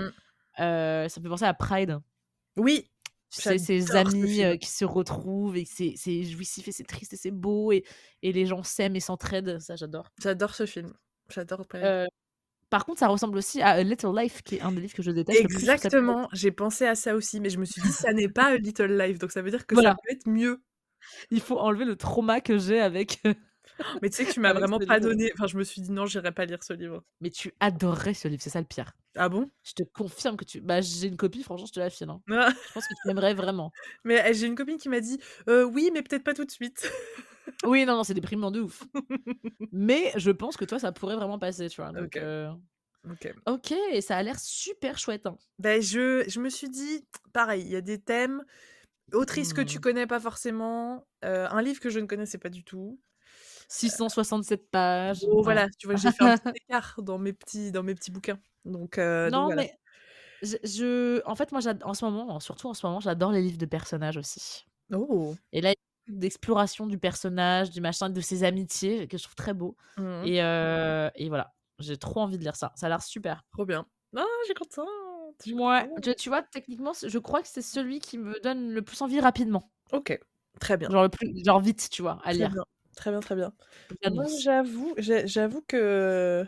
Heu, ça me fait penser à Pride. Oui, Tu sais, ces j'adore ce amis, film. heu, qui se retrouvent et c'est c'est jouissif et c'est triste et c'est beau et et les gens s'aiment et s'entraident, ça j'adore. J'adore ce film. J'adore Pride. Heu, par contre, ça ressemble aussi à A Little Life, qui est un des livres que je déteste le plus sur cette planète. Exactement, j'ai pensé à ça aussi, mais je me suis dit: «Ça n'est pas A Little Life», donc ça veut dire que ça Voilà, peut être mieux. il faut enlever le trauma que j'ai avec, heu, Mais tu sais que tu m'as avec vraiment ce pas livre-là. donné enfin, je me suis dit: «Non, j'irai pas lire ce livre». Mais tu adorerais ce livre, c'est ça le pire. Ah bon? Je te confirme que tu bah, j'ai une copie, franchement, je te la file, hein. Ah, Je pense que tu aimerais vraiment. mais eh, j'ai une copine qui m'a dit: «Heu, oui, mais peut-être pas tout de suite». Oui, non, non, c'est déprimant de ouf. Mais je pense que toi, ça pourrait vraiment passer, tu vois? Donc OK, heu, OK. OK et ça a l'air super chouette, hein. Beh, je je me suis dit pareil, il y a des thèmes, autrice que tu Mmh. connais pas forcément, heu, un livre que je ne connaissais pas du tout. six cent soixante-sept pages, Bon ouais. voilà, tu vois, j'ai fait un petit écart dans mes petits dans mes petits bouquins, donc heu, donc Non, voilà. mais je je en fait, moi, j'ad en ce moment, surtout en ce moment, j'adore les livres de personnages aussi. Oh! Et là, il y a beaucoup d'exploration du personnage, du machin, de ses amitiés que je trouve très beau Mmh mh. et heu et voilà, j'ai trop envie de lire ça. Ça a l'air super. Trop bien. Ah, je suis contente, je suis Mouais, tu contente. tu vois, techniquement, c je crois que c'est celui qui me donne le plus envie rapidement. OK, très bien, Genre le plus genre vite, tu vois, à très lire. bien, très bien, très bien. Moi, J'annonce. j'avoue j'ai j'avoue que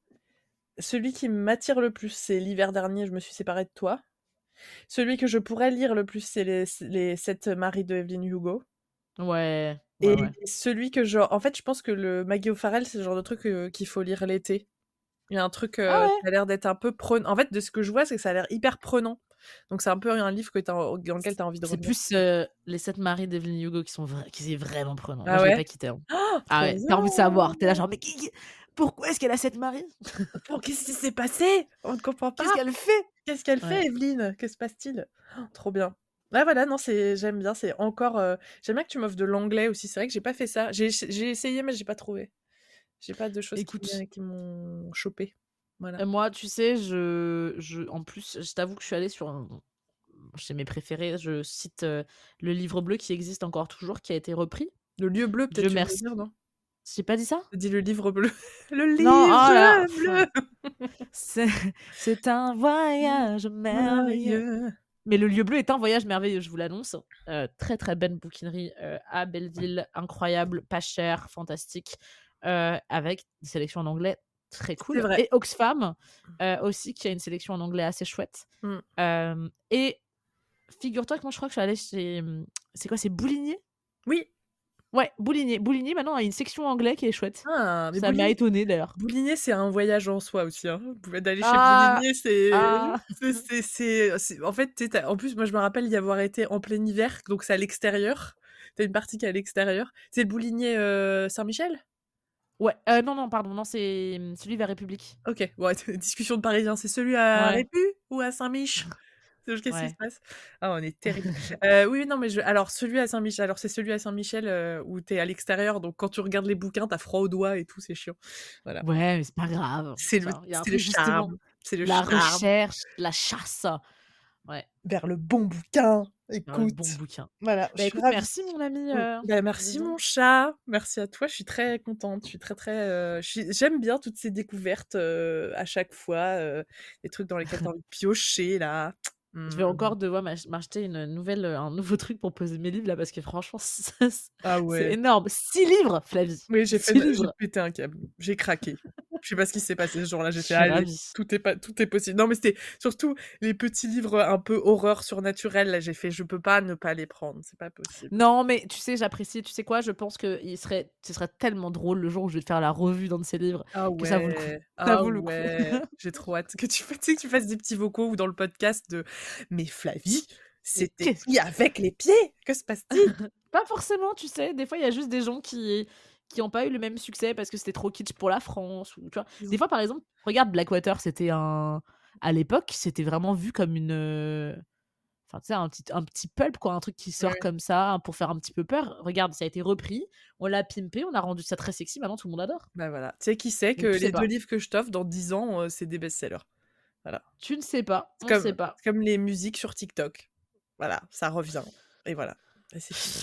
celui qui m'attire le plus, c'est L'hiver dernier, je me suis séparée de toi. Celui que je pourrais lire le plus, c'est les s les sept maris de Evelyn Hugo Ouais, ouais, et ouais. celui que genre en fait, je pense que le Maggie O'Farrell, c'est le genre de truc, heu, qu'il faut lire l'été. Il y a un truc, Ah heu, ouais? ça a l'air d'être un peu prenant. En fait, de ce que je vois, c'est que ça a l'air hyper prenant. Donc c'est un peu un livre que tu as dans lequel tu as envie de C'est revenir. plus, heu, les sept maris d'Evelyn Hugo qui sont vra qui c'est vraiment prenant. Moi, Ah je l'ai ouais? pas quitté, hein. Ah Trop ouais, tu as envie de bien! savoir. Tu es là genre: «Mais qui qui pourquoi est-ce qu'elle a sept maris? Pour qu'est-ce qui s'est passé? On ne comprend Qu'est-ce pas. qu'elle fait?» Qu'est-ce qu'elle Ouais. fait Evelyne? Que se passe-t-il? Trop bien. Ouais, voilà, non, c'est j'aime bien, c'est encore, heu j'aime bien que tu m'offres de l'anglais aussi. C'est vrai que j'ai pas fait ça. J'ai ess j'ai essayé, mais j'ai pas trouvé. J'ai pas de choses qui Écoute, m'a qui m'ont chopée. Voilà. heu, moi, tu sais, je je en plus, je t'avoue que je suis allée sur un chez mes préférés, je cite, heu, le livre bleu qui existe encore toujours, qui a été repris. Le lieu bleu, peut-être Dieu tu voulais merci. dire, non? J'ai pas dit ça? Tu as dit le livre bleu. Le Non, oh là livre là, bleu! c'est c'est un voyage merveilleux. Merveilleux. Mais Le lieu bleu est un voyage merveilleux, je vous l'annonce. Heu, très, très belle bouquinerie, heu, à Belleville, incroyable, pas cher, fantastique, heu, avec une sélection en anglais très C'est cool vrai. et Oxfam, heu, aussi qui a une sélection en anglais assez chouette. Mmh. Hem et figure-toi que moi je crois que je suis allée chez, mmh, c'est quoi? C'est Boulinier? Oui. Ouais, Boulinier. Boulinier maintenant a une section anglais qui est chouette. Ah, mais Ça m'a Bouli étonnée d'ailleurs. Boulinier, c'est un voyage en soi aussi, hein. Pou d'aller chez Ah! Boulinier, c'est Ah! c'est c'est c'est c'est en fait, tu sais, tu as en plus, moi, je me rappelle y avoir été en plein hiver, donc c'est à l'extérieur. Tu as une partie qui est à l'extérieur. C'est le Boulinier, heu, Saint-Michel? Ouais, heu, non, non, pardon, non, c'est, mmh, celui vers République. OK, ouais, discussion de Parisiens. C'est celui à Ouais, Répu ou à Saint-Mich? C'est qu'est-ce qui se ouais. passe? Ah, on est terribles. Heu, oui, oui, non, mais je alors celui à Saint-Michel alors c'est celui à Saint-Michel, heu, où tu es à l'extérieur, donc quand tu regardes les bouquins, tu as froid aux doigts et tout, c'est chiant. Voilà. Ouais, mais c'est pas grave. C'est Tu le vois? Il y a un c'est le truc justement, charme, c'est le la charme. recherche, la chasse. Ouais, Vers le bon bouquin. dans le bon Écoute, bouquin. voilà, je Bah, suis écoute, ravie. merci mon ami, Mmh. heu, Bah, merci Lison. mon chat, merci à toi, je suis très contente, je suis très, très, heu, je suis j'aime bien toutes ces découvertes, heu, à chaque fois, heu, des trucs dans lesquels tu as envie de piocher là. Je vais Mmh. encore devoir m'ach m'acheter une nouvelle, heu, un nouveau truc pour poser mes livres là, parce que franchement, ça c Ah c'est ouais. énorme. Six livres, Flavie, Oui, j'ai fait six une j'ai livres. pété un câble, j'ai craqué. Je sais pas ce qui s'est passé ce jour-là, Je j'ai fait: suis «Allez, ravie. tout est pas tout est possible». Non, mais c'était surtout les petits livres, un peu horreur surnaturelle, là, j'ai fait: «Je peux pas ne pas les prendre, c'est pas possible». Non, mais tu sais, j'apprécie. Tu sais quoi? Je pense qu'il serait ce serait tellement drôle le jour où je vais te faire la revue d'un de ces livres Ah que ça vaut le coup. ouais, Ça ah vaut le coup. ouais, j'ai trop hâte que tu fa tu sais, que tu fasses des petits vocaux ou dans le podcast de: «Mais Flavie, Mais c'était qu'est-ce qui avec les pieds? Que se passe-t-il?» Pas forcément, tu sais, des fois, il y a juste des gens qui qui ont pas eu le même succès parce que c'était trop kitsch pour la France ou tu vois? Ils Des ont fois, par exemple, regarde Blackwater, c'était un à l'époque, c'était vraiment vu comme une, heu, enfin, tu sais, un petit un petit pulp quoi, un truc qui sort ouais, comme ça pour faire un petit peu peur. Regarde, ça a été repris, on l'a pimpé, on a rendu ça très sexy, maintenant tout le monde adore. bah, voilà. Tu sais qui sait que Donc tu sais les deux pas. livres que je t'offre dans dix ans, heu, c'est des best-sellers. Voilà. Tu ne sais pas, C'est on ne comme sait pas. c'est comme les musiques sur TikTok. Voilà, ça revient et voilà et c'est fini.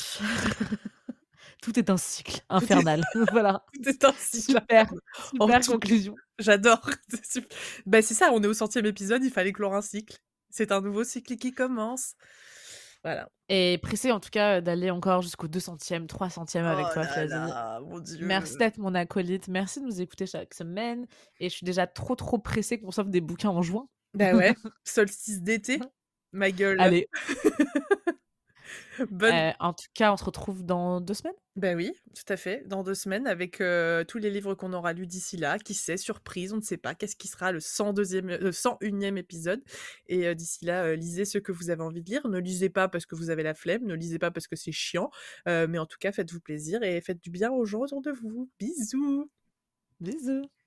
Tout est un cycle Tout est infernal. Voilà, tout est un cycle super, infernal. En super tout conclusion. J'adore. C'est sup bah, c'est ça, on est au centième épisode, il fallait clore un cycle. C'est un nouveau cycle qui commence. Voilà. Et pressée en tout cas, d'aller encore jusqu'au deux centième, trois centième avec Oh toi, là Flavie. là, mon Merci Dieu! d'être mon acolyte, merci de nous écouter chaque semaine et je suis déjà trop, trop pressée qu'on sorte des bouquins en juin. Bah ouais, solstice d'été, ma gueule. Allez. Bonne Heu, en tout cas, on se retrouve dans deux semaines? Bah oui, tout à fait, dans deux semaines avec, heu, tous les livres qu'on aura lus d'ici là. Qui sait? Surprise, on ne sait pas. Qu'est-ce qui sera le cent deuxième, heu, cent unième épisode et heu, d'ici là, heu, lisez ce que vous avez envie de lire. Ne lisez pas parce que vous avez la flemme, ne lisez pas parce que c'est chiant, heu, mais en tout cas, faites-vous plaisir et faites du bien aux gens autour de vous. Bisous! Bisous.